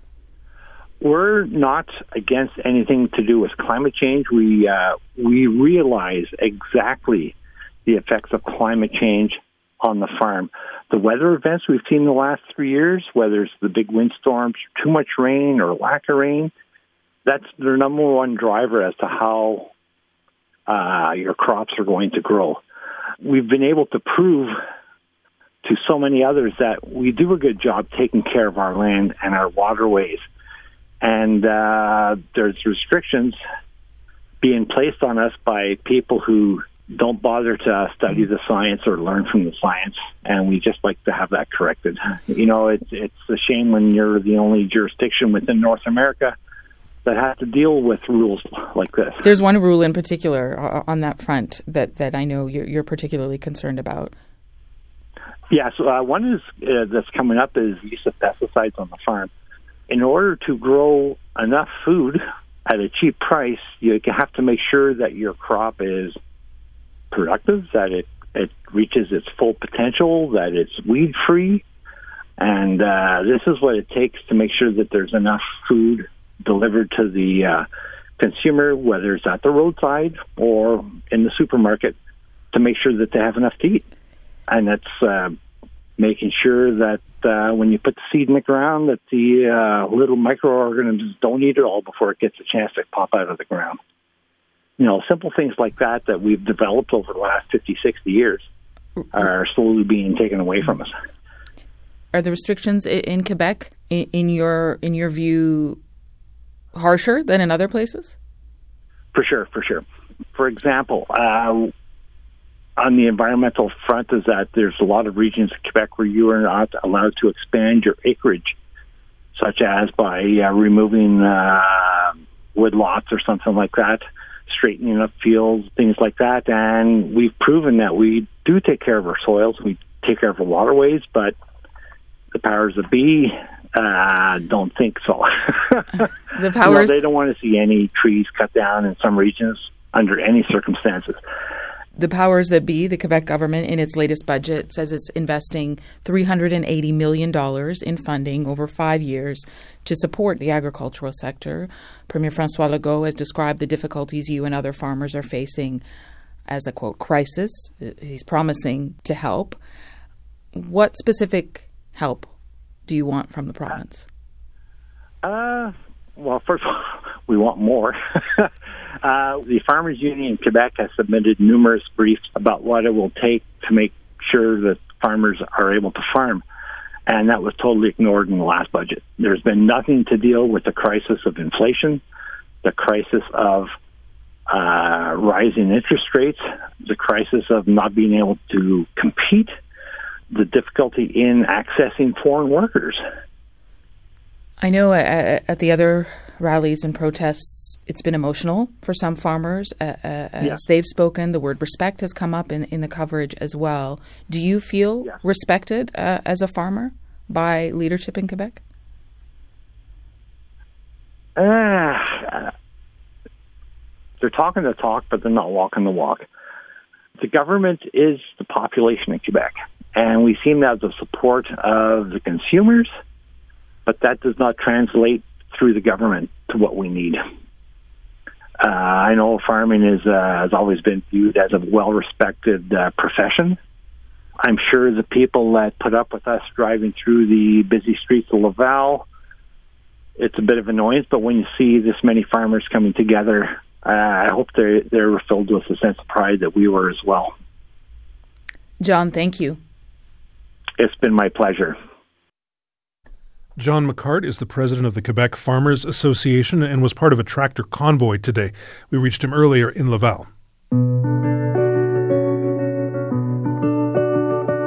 S14: We're not against anything to do with climate change. We uh, we realize exactly the effects of climate change on the farm. The weather events we've seen in the last three years, whether it's the big windstorms, too much rain or lack of rain, that's their number one driver as to how uh, your crops are going to grow. We've been able to prove to so many others that we do a good job taking care of our land and our waterways. And uh, there's restrictions being placed on us by people who don't bother to study the science or learn from the science, and we just like to have that corrected. You know, it's it's a shame when you're the only jurisdiction within North America that has to deal with rules like this.
S5: There's one rule in particular on that front that, that I know you're, you're particularly concerned about.
S14: Yeah, so uh, one is uh, that's coming up is use of pesticides on the farm. In order to grow enough food at a cheap price, you have to make sure that your crop is productive, that it, it reaches its full potential, that it's weed-free. And uh, this is what it takes to make sure that there's enough food delivered to the uh, consumer, whether it's at the roadside or in the supermarket, to make sure that they have enough to eat. And that's uh, making sure that uh, when you put the seed in the ground, that the uh, little microorganisms don't eat it all before it gets a chance to pop out of the ground. You know, simple things like that that we've developed over the last fifty, sixty years are slowly being taken away from us.
S5: Are the restrictions in Quebec, in your in your view, harsher than in other places?
S14: For sure, for sure. For example, uh, on the environmental front is that there's a lot of regions in Quebec where you are not allowed to expand your acreage, such as by uh, removing uh, wood lots or something like that, straightening up fields, things like that. And we've proven that we do take care of our soils, we take care of our waterways, but the powers that be uh, don't think so.
S5: The powers...
S14: You know, they don't want to see any trees cut down in some regions under any circumstances.
S5: The powers that be, the Quebec government, in its latest budget, says it's investing three hundred eighty million dollars in funding over five years to support the agricultural sector. Premier François Legault has described the difficulties you and other farmers are facing as a, quote, crisis. He's promising to help. What specific help do you want from the province?
S14: Uh, well, first of all, we want more. Uh, the Farmers Union in Quebec has submitted numerous briefs about what it will take to make sure that farmers are able to farm. And that was totally ignored in the last budget. There's been nothing to deal with the crisis of inflation, the crisis of uh, rising interest rates, the crisis of not being able to compete, the difficulty in accessing foreign workers.
S5: I know at, at the other rallies and protests, it's been emotional for some farmers. Uh, uh, as
S14: yeah.
S5: they've spoken, the word respect has come up in, in the coverage as well. Do you feel yeah. respected uh, as a farmer by leadership in Quebec?
S14: Uh, they're talking the talk, but they're not walking the walk. The government is the population in Quebec, and we seem to have the support of the consumers, but that does not translate through the government to what we need. Uh, I know farming is uh, has always been viewed as a well-respected uh, profession. I'm sure the people that put up with us driving through the busy streets of Laval, it's a bit of annoyance, but when you see this many farmers coming together, uh, I hope they're, they're filled with a sense of pride that we were as well.
S5: John, thank you.
S14: It's been my pleasure.
S6: John McCart is the president of the Quebec Farmers Association and was part of a tractor convoy today. We reached him earlier in Laval.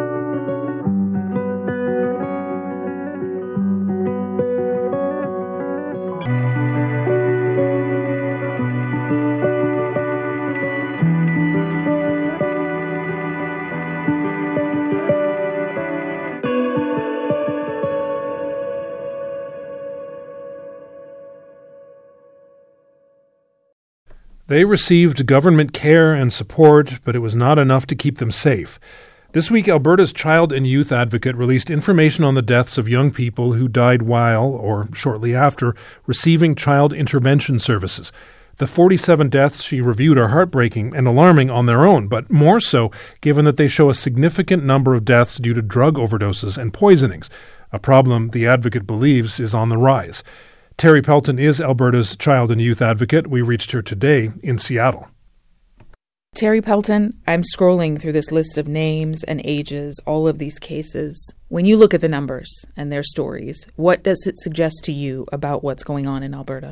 S6: They received government care and support, but it was not enough to keep them safe. This week, Alberta's Child and Youth Advocate released information on the deaths of young people who died while, or shortly after, receiving child intervention services. The forty-seven deaths she reviewed are heartbreaking and alarming on their own, but more so given that they show a significant number of deaths due to drug overdoses and poisonings, a problem the advocate believes is on the rise. Terry Pelton is Alberta's Child and Youth Advocate. We reached her today in Seattle.
S5: Terry Pelton, I'm scrolling through this list of names and ages, all of these cases. When you look at the numbers and their stories, what does it suggest to you about what's going on in Alberta?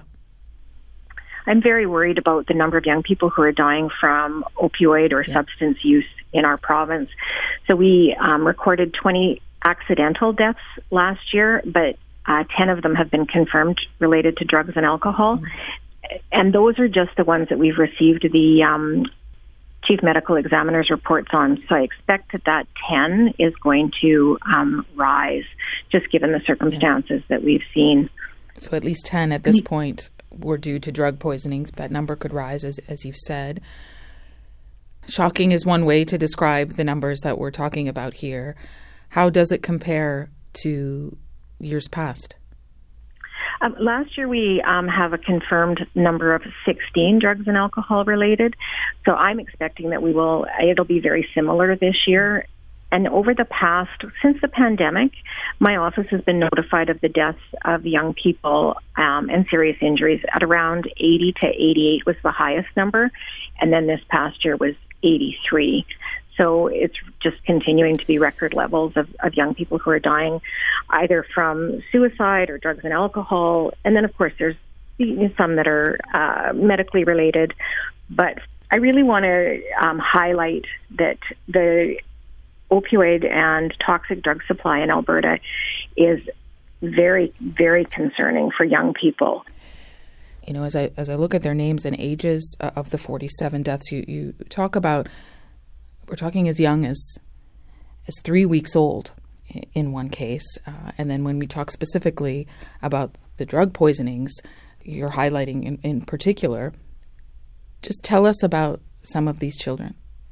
S15: I'm very worried about the number of young people who are dying from opioid or yeah. substance use in our province. So we um, recorded twenty accidental deaths last year, but uh, ten of them have been confirmed related to drugs and alcohol. Mm-hmm. And those are just the ones that we've received the um, Chief Medical Examiner's reports on. So I expect that that ten is going to um, rise, just given the circumstances yeah. that we've seen.
S5: So at least ten at this point were due to drug poisonings. That number could rise, as, as you've said. Shocking is one way to describe the numbers that we're talking about here. How does it compare to years past?
S15: Um, last year, we um, have a confirmed number of sixteen drugs and alcohol related. So I'm expecting that we will, it'll be very similar this year. And over the past, since the pandemic, my office has been notified of the deaths of young people um, and serious injuries at around eighty to eighty-eight was the highest number. And then this past year was eighty-three. So it's just continuing to be record levels of, of young people who are dying either from suicide or drugs and alcohol. And then, of course, there's some that are uh, medically related. But I really want to um, highlight that the opioid and toxic drug supply in Alberta is very, very concerning for young people.
S5: You know, as I as I look at their names and ages uh, of the forty-seven deaths, you, you talk about, we're talking as young as as three weeks old in one case. Uh, and then when we talk specifically about the drug poisonings you're highlighting in, in particular, just tell us about some of these children.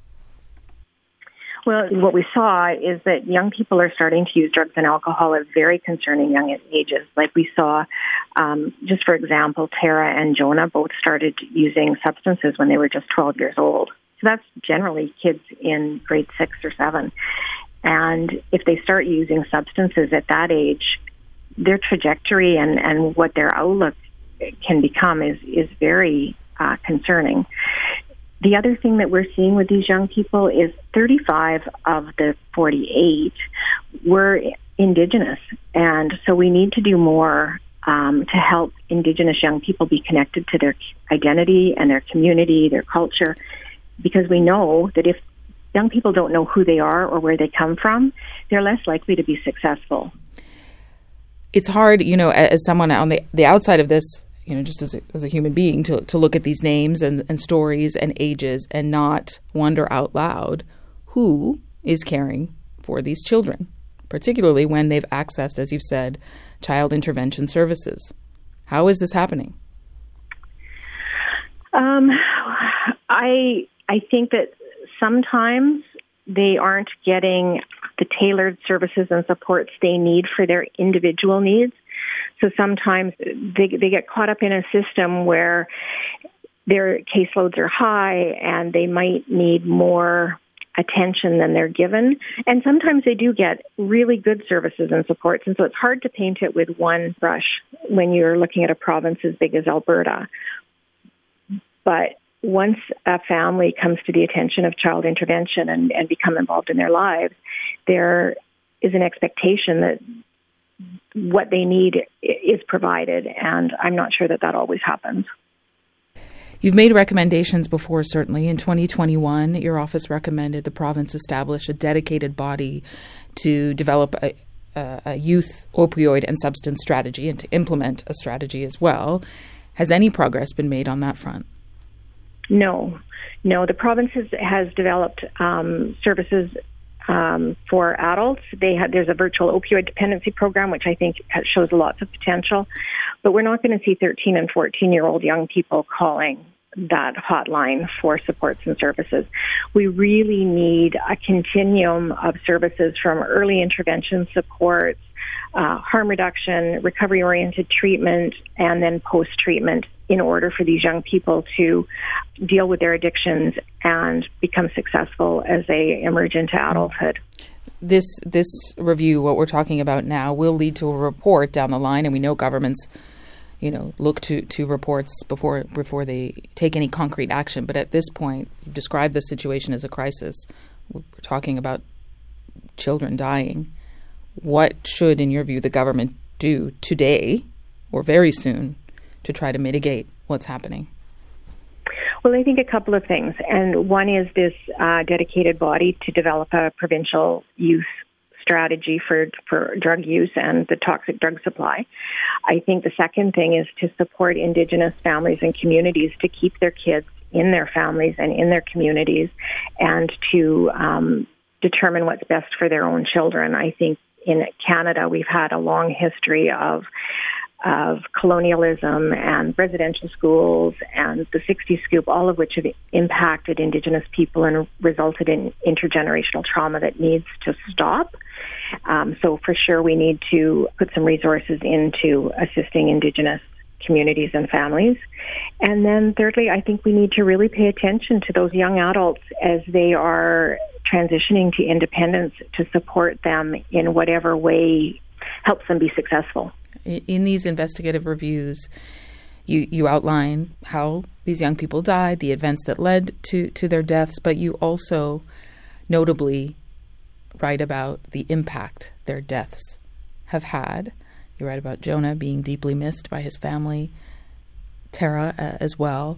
S15: Well, what we saw is that young people are starting to use drugs and alcohol at very concerning young ages. Like we saw, um, just for example, Tara and Jonah both started using substances when they were just twelve years old. So that's generally kids in grade six or seven. And if they start using substances at that age, their trajectory and, and what their outlook can become is, is very uh, concerning. The other thing that we're seeing with these young people is thirty-five of the forty-eight were Indigenous. And so we need to do more um, to help Indigenous young people be connected to their identity and their community, their culture, because we know that if young people don't know who they are or where they come from, they're less likely to be successful.
S5: It's hard, you know, as someone on the, the outside of this, you know, just as a, as a human being, to, to look at these names and, and stories and ages and not wonder out loud who is caring for these children, particularly when they've accessed, as you've said, child intervention services. How is this happening?
S15: Um, I I think that sometimes they aren't getting the tailored services and supports they need for their individual needs. So sometimes they they get caught up in a system where their caseloads are high and they might need more attention than they're given. And sometimes they do get really good services and supports. And so it's hard to paint it with one brush when you're looking at a province as big as Alberta. But once a family comes to the attention of child intervention and, and become involved in their lives, there is an expectation that what they need is provided, and I'm not sure that that always happens.
S5: You've made recommendations before, certainly. In twenty twenty-one, your office recommended the province establish a dedicated body to develop a, a, a youth opioid and substance strategy and to implement a strategy as well. Has any progress been made on that front?
S15: No. No, the province has, has developed um, services Um, for adults. They have, there's a virtual opioid dependency program, which I think shows lots of potential. But we're not going to see thirteen and fourteen-year-old young people calling that hotline for supports and services. We really need a continuum of services from early intervention supports, uh, harm reduction, recovery-oriented treatment, and then post-treatment in order for these young people to deal with their addictions and become successful as they emerge into adulthood.
S5: This this review, what we're talking about now, will lead to a report down the line, and we know governments, you know, look to, to reports before before they take any concrete action. But at this point, you've described the situation as a crisis. We're talking about children dying. What should, in your view, the government do today or very soon to try to mitigate what's happening?
S15: Well, I think a couple of things. And one is this uh, dedicated body to develop a provincial youth strategy for, for drug use and the toxic drug supply. I think the second thing is to support Indigenous families and communities to keep their kids in their families and in their communities, and to um, determine what's best for their own children. I think in Canada, we've had a long history of of colonialism and residential schools and the sixties scoop, all of which have impacted Indigenous people and resulted in intergenerational trauma that needs to stop. Um, so for sure, we need to put some resources into assisting Indigenous communities and families. And then thirdly, I think we need to really pay attention to those young adults as they are transitioning to independence, to support them in whatever way helps them be successful.
S5: In these investigative reviews, you, you outline how these young people died, the events that led to, to their deaths, but you also notably write about the impact their deaths have had. You write about Jonah being deeply missed by his family, Tara uh, as well.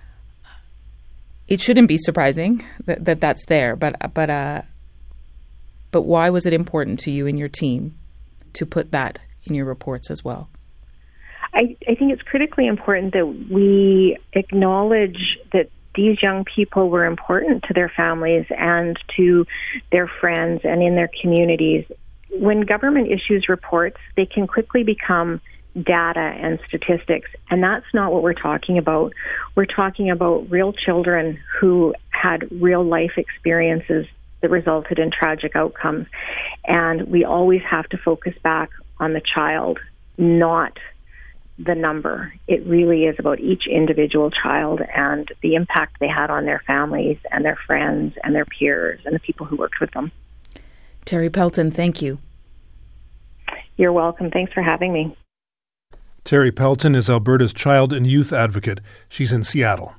S5: It shouldn't be surprising that, that that's there, but but uh, but why was it important to you and your team to put that in your reports as well?
S15: I, I think it's critically important that we acknowledge that these young people were important to their families and to their friends and in their communities. When government issues reports, they can quickly become data and statistics, and that's not what we're talking about. We're talking about real children who had real life experiences that resulted in tragic outcomes, and we always have to focus back on the child, not the number. It really is about each individual child and the impact they had on their families and their friends and their peers and the people who worked with them.
S5: Terry Pelton, thank you.
S15: You're welcome. Thanks for having me.
S6: Terry Pelton is Alberta's child and youth advocate. She's in Seattle.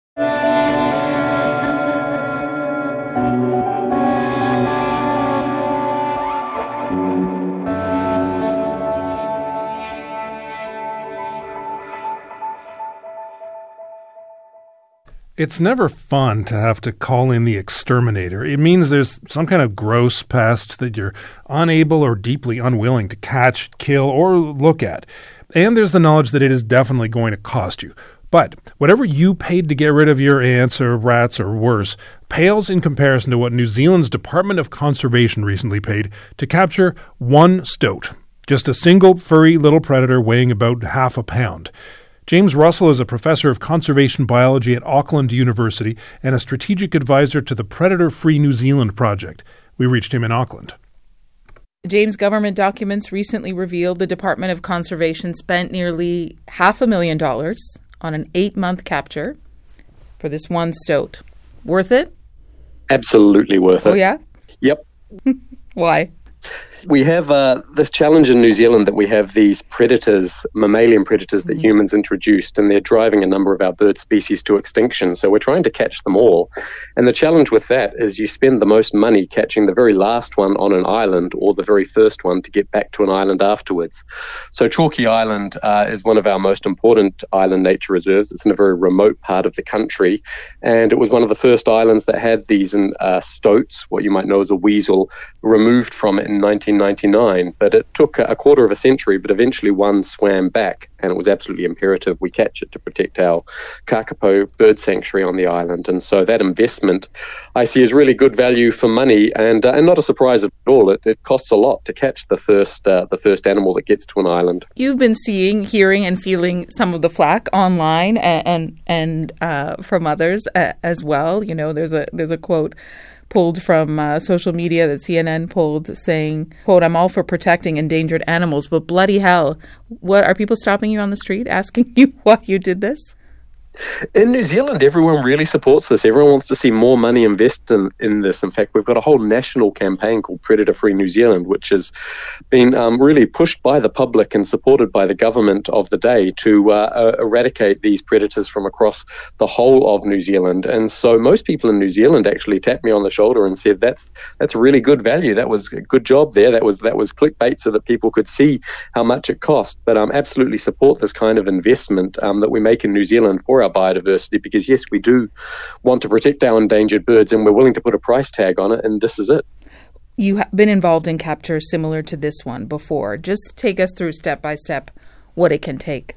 S6: It's never fun to have to call in the exterminator. It means there's some kind of gross pest that you're unable or deeply unwilling to catch, kill, or look at. And there's the knowledge that it is definitely going to cost you. But whatever you paid to get rid of your ants or rats or worse pales in comparison to what New Zealand's Department of Conservation recently paid to capture one stoat, just a single furry little predator weighing about half a pound. James Russell is a professor of conservation biology at Auckland University and a strategic advisor to the Predator Free New Zealand project. We reached him in Auckland.
S5: James, government documents recently revealed the Department of Conservation spent nearly half a million dollars on an eight-month capture for this one stoat. Worth it?
S16: Absolutely worth it.
S5: Oh, yeah?
S16: Yep.
S5: Why?
S16: We have uh, this challenge in New Zealand that we have these predators, mammalian predators that mm-hmm. humans introduced, and they're driving a number of our bird species to extinction. So we're trying to catch them all. And the challenge with that is you spend the most money catching the very last one on an island or the very first one to get back to an island afterwards. So Chalky Island uh, is one of our most important island nature reserves. It's in a very remote part of the country. And it was one of the first islands that had these uh, stoats, what you might know as a weasel, removed from it in nineteen nineteen ninety-nine, but it took a quarter of a century, but eventually one swam back, and it was absolutely imperative we catch it to protect our Kakapo bird sanctuary on the island. And so that investment I see as really good value for money, and uh, and not a surprise at all. It, it costs a lot to catch the first uh, the first animal that gets to an island.
S5: You've been seeing, hearing, and feeling some of the flack online and and, and uh, from others uh, as well. You know, there's a there's a quote pulled from uh, social media that C N N pulled saying, quote, "I'm all for protecting endangered animals, but bloody hell, what are people stopping you on the street asking you why you did this?"
S16: In New Zealand, everyone really supports this. Everyone wants to see more money invested in, in this. In fact, we've got a whole national campaign called Predator Free New Zealand, which has been um, really pushed by the public and supported by the government of the day to uh, uh, eradicate these predators from across the whole of New Zealand. And so most people in New Zealand actually tapped me on the shoulder and said, that's that's really good value. That was a good job there. That was that was clickbait so that people could see how much it cost. But um, absolutely support this kind of investment um, that we make in New Zealand for our biodiversity, because yes, we do want to protect our endangered birds and we're willing to put a price tag on it, and this is it.
S5: You have been involved in capture similar to this one before. Just take us through step by step what it can take.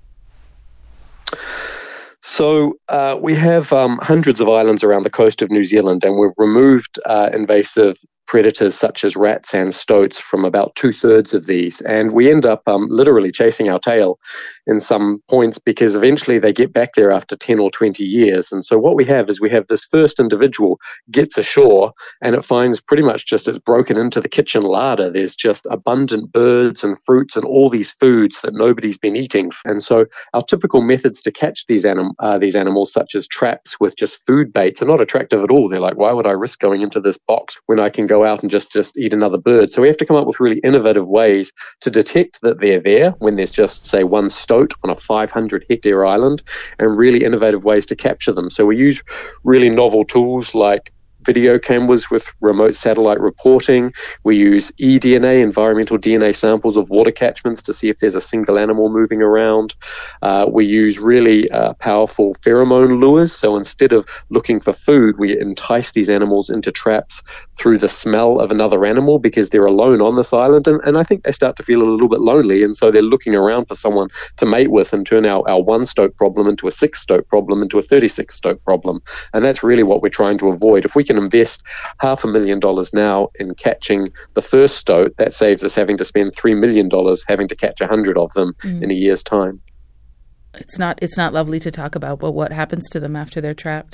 S16: So uh, we have um, hundreds of islands around the coast of New Zealand, and we've removed uh, invasive predators such as rats and stoats from about two-thirds of these. And we end up um, literally chasing our tail in some points, because eventually they get back there after ten or twenty years. And so what we have is we have this first individual gets ashore, and it finds pretty much just it's broken into the kitchen larder. There's just abundant birds and fruits and all these foods that nobody's been eating. And so our typical methods to catch these, anim- uh, these animals, such as traps with just food baits, are not attractive at all. They're like, why would I risk going into this box when I can go out and just, just eat another bird? So we have to come up with really innovative ways to detect that they're there when there's just, say, one stoat on a five hundred hectare island, and really innovative ways to capture them. So we use really novel tools like video cameras with remote satellite reporting. We use eDNA, environmental D N A samples of water catchments to see if there's a single animal moving around. Uh, we use really uh, powerful pheromone lures. So instead of looking for food, we entice these animals into traps through the smell of another animal, because they're alone on this island. And, and I think they start to feel a little bit lonely. And so they're looking around for someone to mate with, and turn our, our one stoat problem into a six stoat problem into a thirty-six stoat problem. And that's really what we're trying to avoid. If we can invest half a million dollars now in catching the first stoat, that saves us having to spend three million dollars having to catch a hundred of them mm. in a year's time.
S5: It's not it's not lovely to talk about, but what happens to them after they're trapped?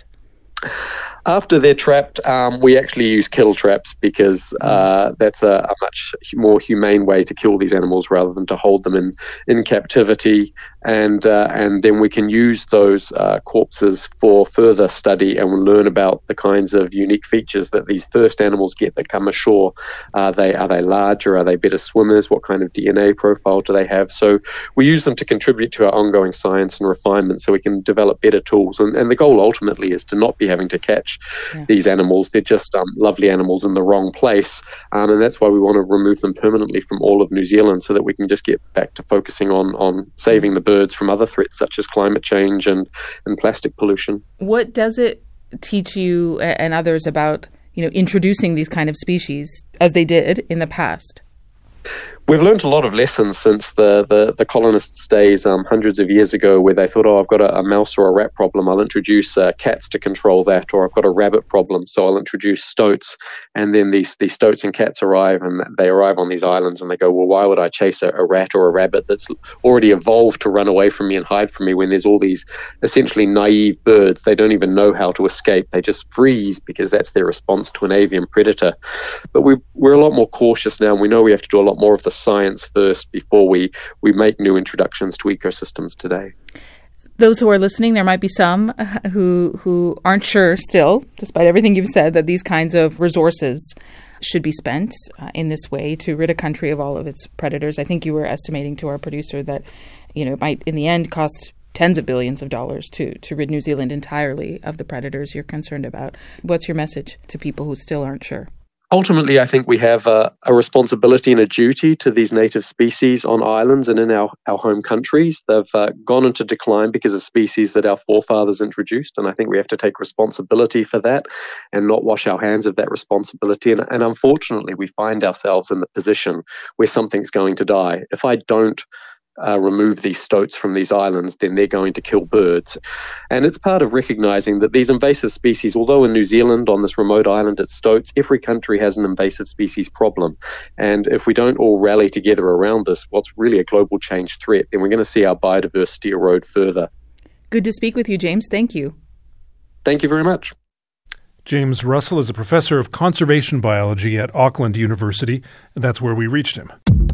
S16: After they're trapped, um, we actually use kill traps, because uh, that's a, a much more humane way to kill these animals rather than to hold them in, in captivity. And uh, and then we can use those uh, corpses for further study, and we'll learn about the kinds of unique features that these first animals get that come ashore. Are they are they larger? Are they better swimmers? What kind of D N A profile do they have? So we use them to contribute to our ongoing science and refinement, so we can develop better tools. And, and the goal ultimately is to not be having to catch yeah. these animals. They're just um, lovely animals in the wrong place, um, and that's why we want to remove them permanently from all of New Zealand, so that we can just get back to focusing on on saving the birds from other threats such as climate change and, and plastic pollution.
S5: What does it teach you and others about, you know, introducing these kind of species as they did in the past?
S16: We've learned a lot of lessons since the, the, the colonists' days um, hundreds of years ago, where they thought, oh, I've got a, a mouse or a rat problem, I'll introduce uh, cats to control that, or I've got a rabbit problem, so I'll introduce stoats. And then these, these stoats and cats arrive, and they arrive on these islands, and they go, well, why would I chase a, a rat or a rabbit that's already evolved to run away from me and hide from me, when there's all these essentially naive birds? They don't even know how to escape. They just freeze, because that's their response to an avian predator. But we, we're a lot more cautious now, and we know we have to do a lot more of the science first before we, we make new introductions to ecosystems today.
S5: Those who are listening, there might be some who who aren't sure still, despite everything you've said, that these kinds of resources should be spent uh, in this way to rid a country of all of its predators. I think you were estimating to our producer that, you know, it might in the end cost tens of billions of dollars to, to rid New Zealand entirely of the predators you're concerned about. What's your message to people who still aren't sure?
S16: Ultimately, I think we have a, a responsibility and a duty to these native species on islands and in our, our home countries. They've uh, gone into decline because of species that our forefathers introduced, and I think we have to take responsibility for that and not wash our hands of that responsibility. And, and unfortunately, we find ourselves in the position where something's going to die. If I don't Uh, remove these stoats from these islands, then they're going to kill birds. And it's part of recognizing that these invasive species, although in New Zealand on this remote island it's stoats, every country has an invasive species problem. And if we don't all rally together around this, what's really a global change threat, then we're going to see our biodiversity erode further.
S5: Good to speak with you, James. Thank you.
S16: Thank you very much.
S6: James Russell is a professor of conservation biology at Auckland University. That's where we reached him.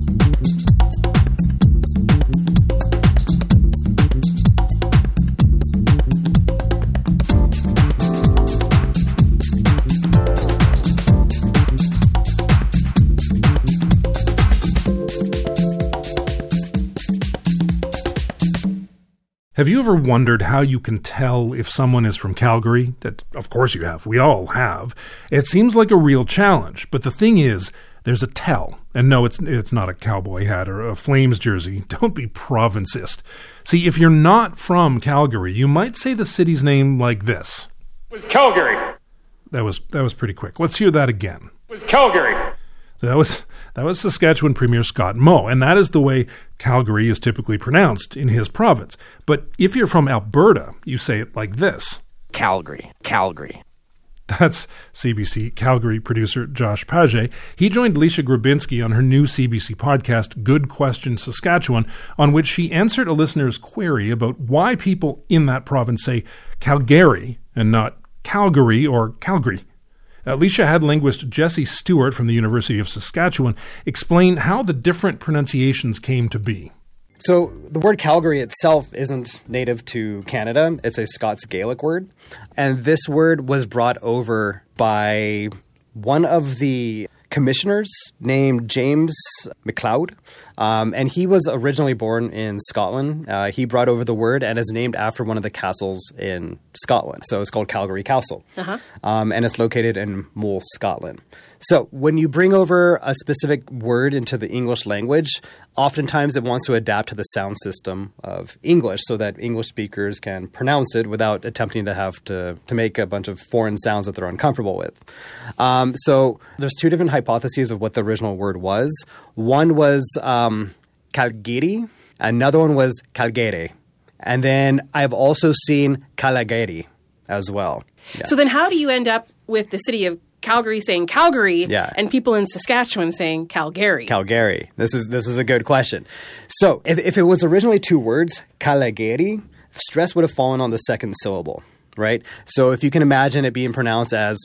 S6: Have you ever wondered how you can tell if someone is from Calgary? That, of course you have. We all have. It seems like a real challenge, but the thing is, there's a tell. And no, it's it's not a cowboy hat or a Flames jersey. Don't be provincist. See, if you're not from Calgary, you might say the city's name like this.
S17: It was Calgary.
S6: That was that was pretty quick. Let's hear that again.
S17: It was Calgary.
S6: So that was that was Saskatchewan Premier Scott Moe, and that is the way Calgary is typically pronounced in his province. But if you're from Alberta, you say it like this.
S18: Calgary. Calgary.
S6: That's C B C Calgary producer Josh Page. He joined Leisha Grabinski on her new C B C podcast, Good Question Saskatchewan, on which she answered a listener's query about why people in that province say Calgary and not Calgary or Calgary. Leisha had linguist Jesse Stewart from the University of Saskatchewan explain how the different pronunciations came to be.
S19: So the word Calgary itself isn't native to Canada. It's a Scots Gaelic word. And this word was brought over by one of the commissioners named James MacLeod. Um, and he was originally born in Scotland. Uh, he brought over the word and is named after one of the castles in Scotland. So it's called Calgary Castle.
S20: Uh-huh.
S19: Um, and it's located in Mull, Scotland. So when you bring over a specific word into the English language, oftentimes it wants to adapt to the sound system of English so that English speakers can pronounce it without attempting to have to, to make a bunch of foreign sounds that they're uncomfortable with. Um, so there's two different hypotheses of what the original word was. One was um, Calgary. Another one was Calgary. And then I've also seen Calgary as well. Yeah.
S20: So then how do you end up with the city of Calgary saying Calgary
S19: yeah.
S20: and people in Saskatchewan saying Calgary?
S19: Calgary. This is this is a good question. So if, if it was originally two words, Calgary, stress would have fallen on the second syllable, right? So if you can imagine it being pronounced as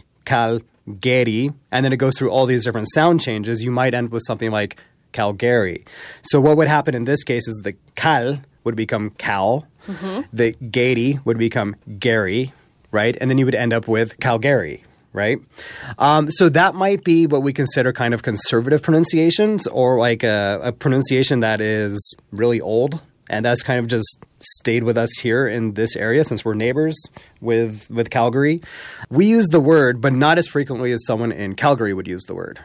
S19: Calgary, and then it goes through all these different sound changes, you might end up with something like Calgary. So what would happen in this case is the Cal would become Cal,
S20: Mm-hmm.
S19: the Gary would become Gary, right? And then you would end up with Calgary. Right? Um, so that might be what we consider kind of conservative pronunciations or like a, a pronunciation that is really old. And that's kind of just stayed with us here in this area since we're neighbors with, with Calgary. We use the word, but not as frequently as someone in Calgary would use the word.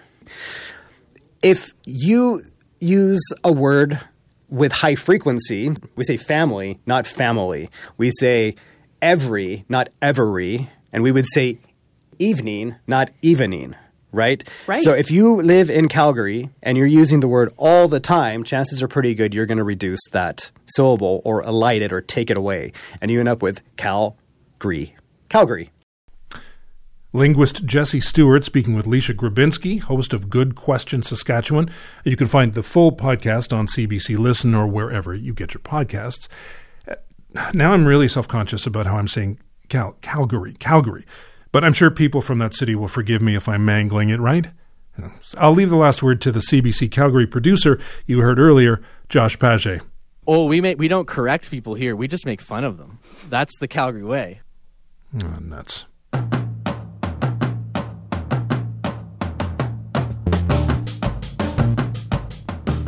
S19: If you use a word with high frequency, we say family, not family. We say every, not every. And we would say evening, not evening, right?
S20: Right.
S19: So if you live in Calgary and you're using the word all the time, chances are pretty good you're going to reduce that syllable or elide it or take it away. And you end up with Calgary. Calgary.
S6: Linguist Jesse Stewart speaking with Leisha Grabinski, host of Good Question Saskatchewan. You can find the full podcast on C B C Listen or wherever you get your podcasts. Now I'm really self-conscious about how I'm saying Cal- Calgary, Calgary. But I'm sure people from that city will forgive me if I'm mangling it, right? I'll leave the last word to the C B C Calgary producer you heard earlier, Josh Page.
S18: Oh, we may, we don't correct people here. We just make fun of them. That's the Calgary way.
S6: Oh, nuts.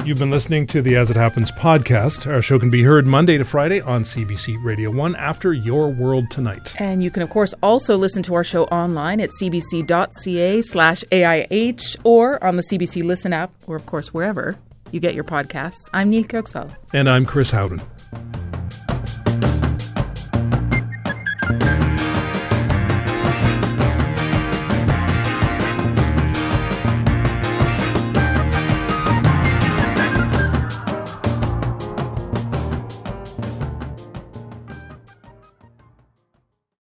S6: You've been listening to the As It Happens podcast. Our show can be heard Monday to Friday on C B C Radio one after Your World Tonight.
S5: And you can, of course, also listen to our show online at cbc.ca slash AIH or on the C B C Listen app, or, of course, wherever you get your podcasts. I'm Neil Kirksall.
S6: And I'm Chris Howden.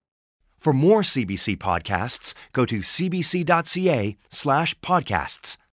S4: For more C B C podcasts, go to cbc.ca slash podcasts.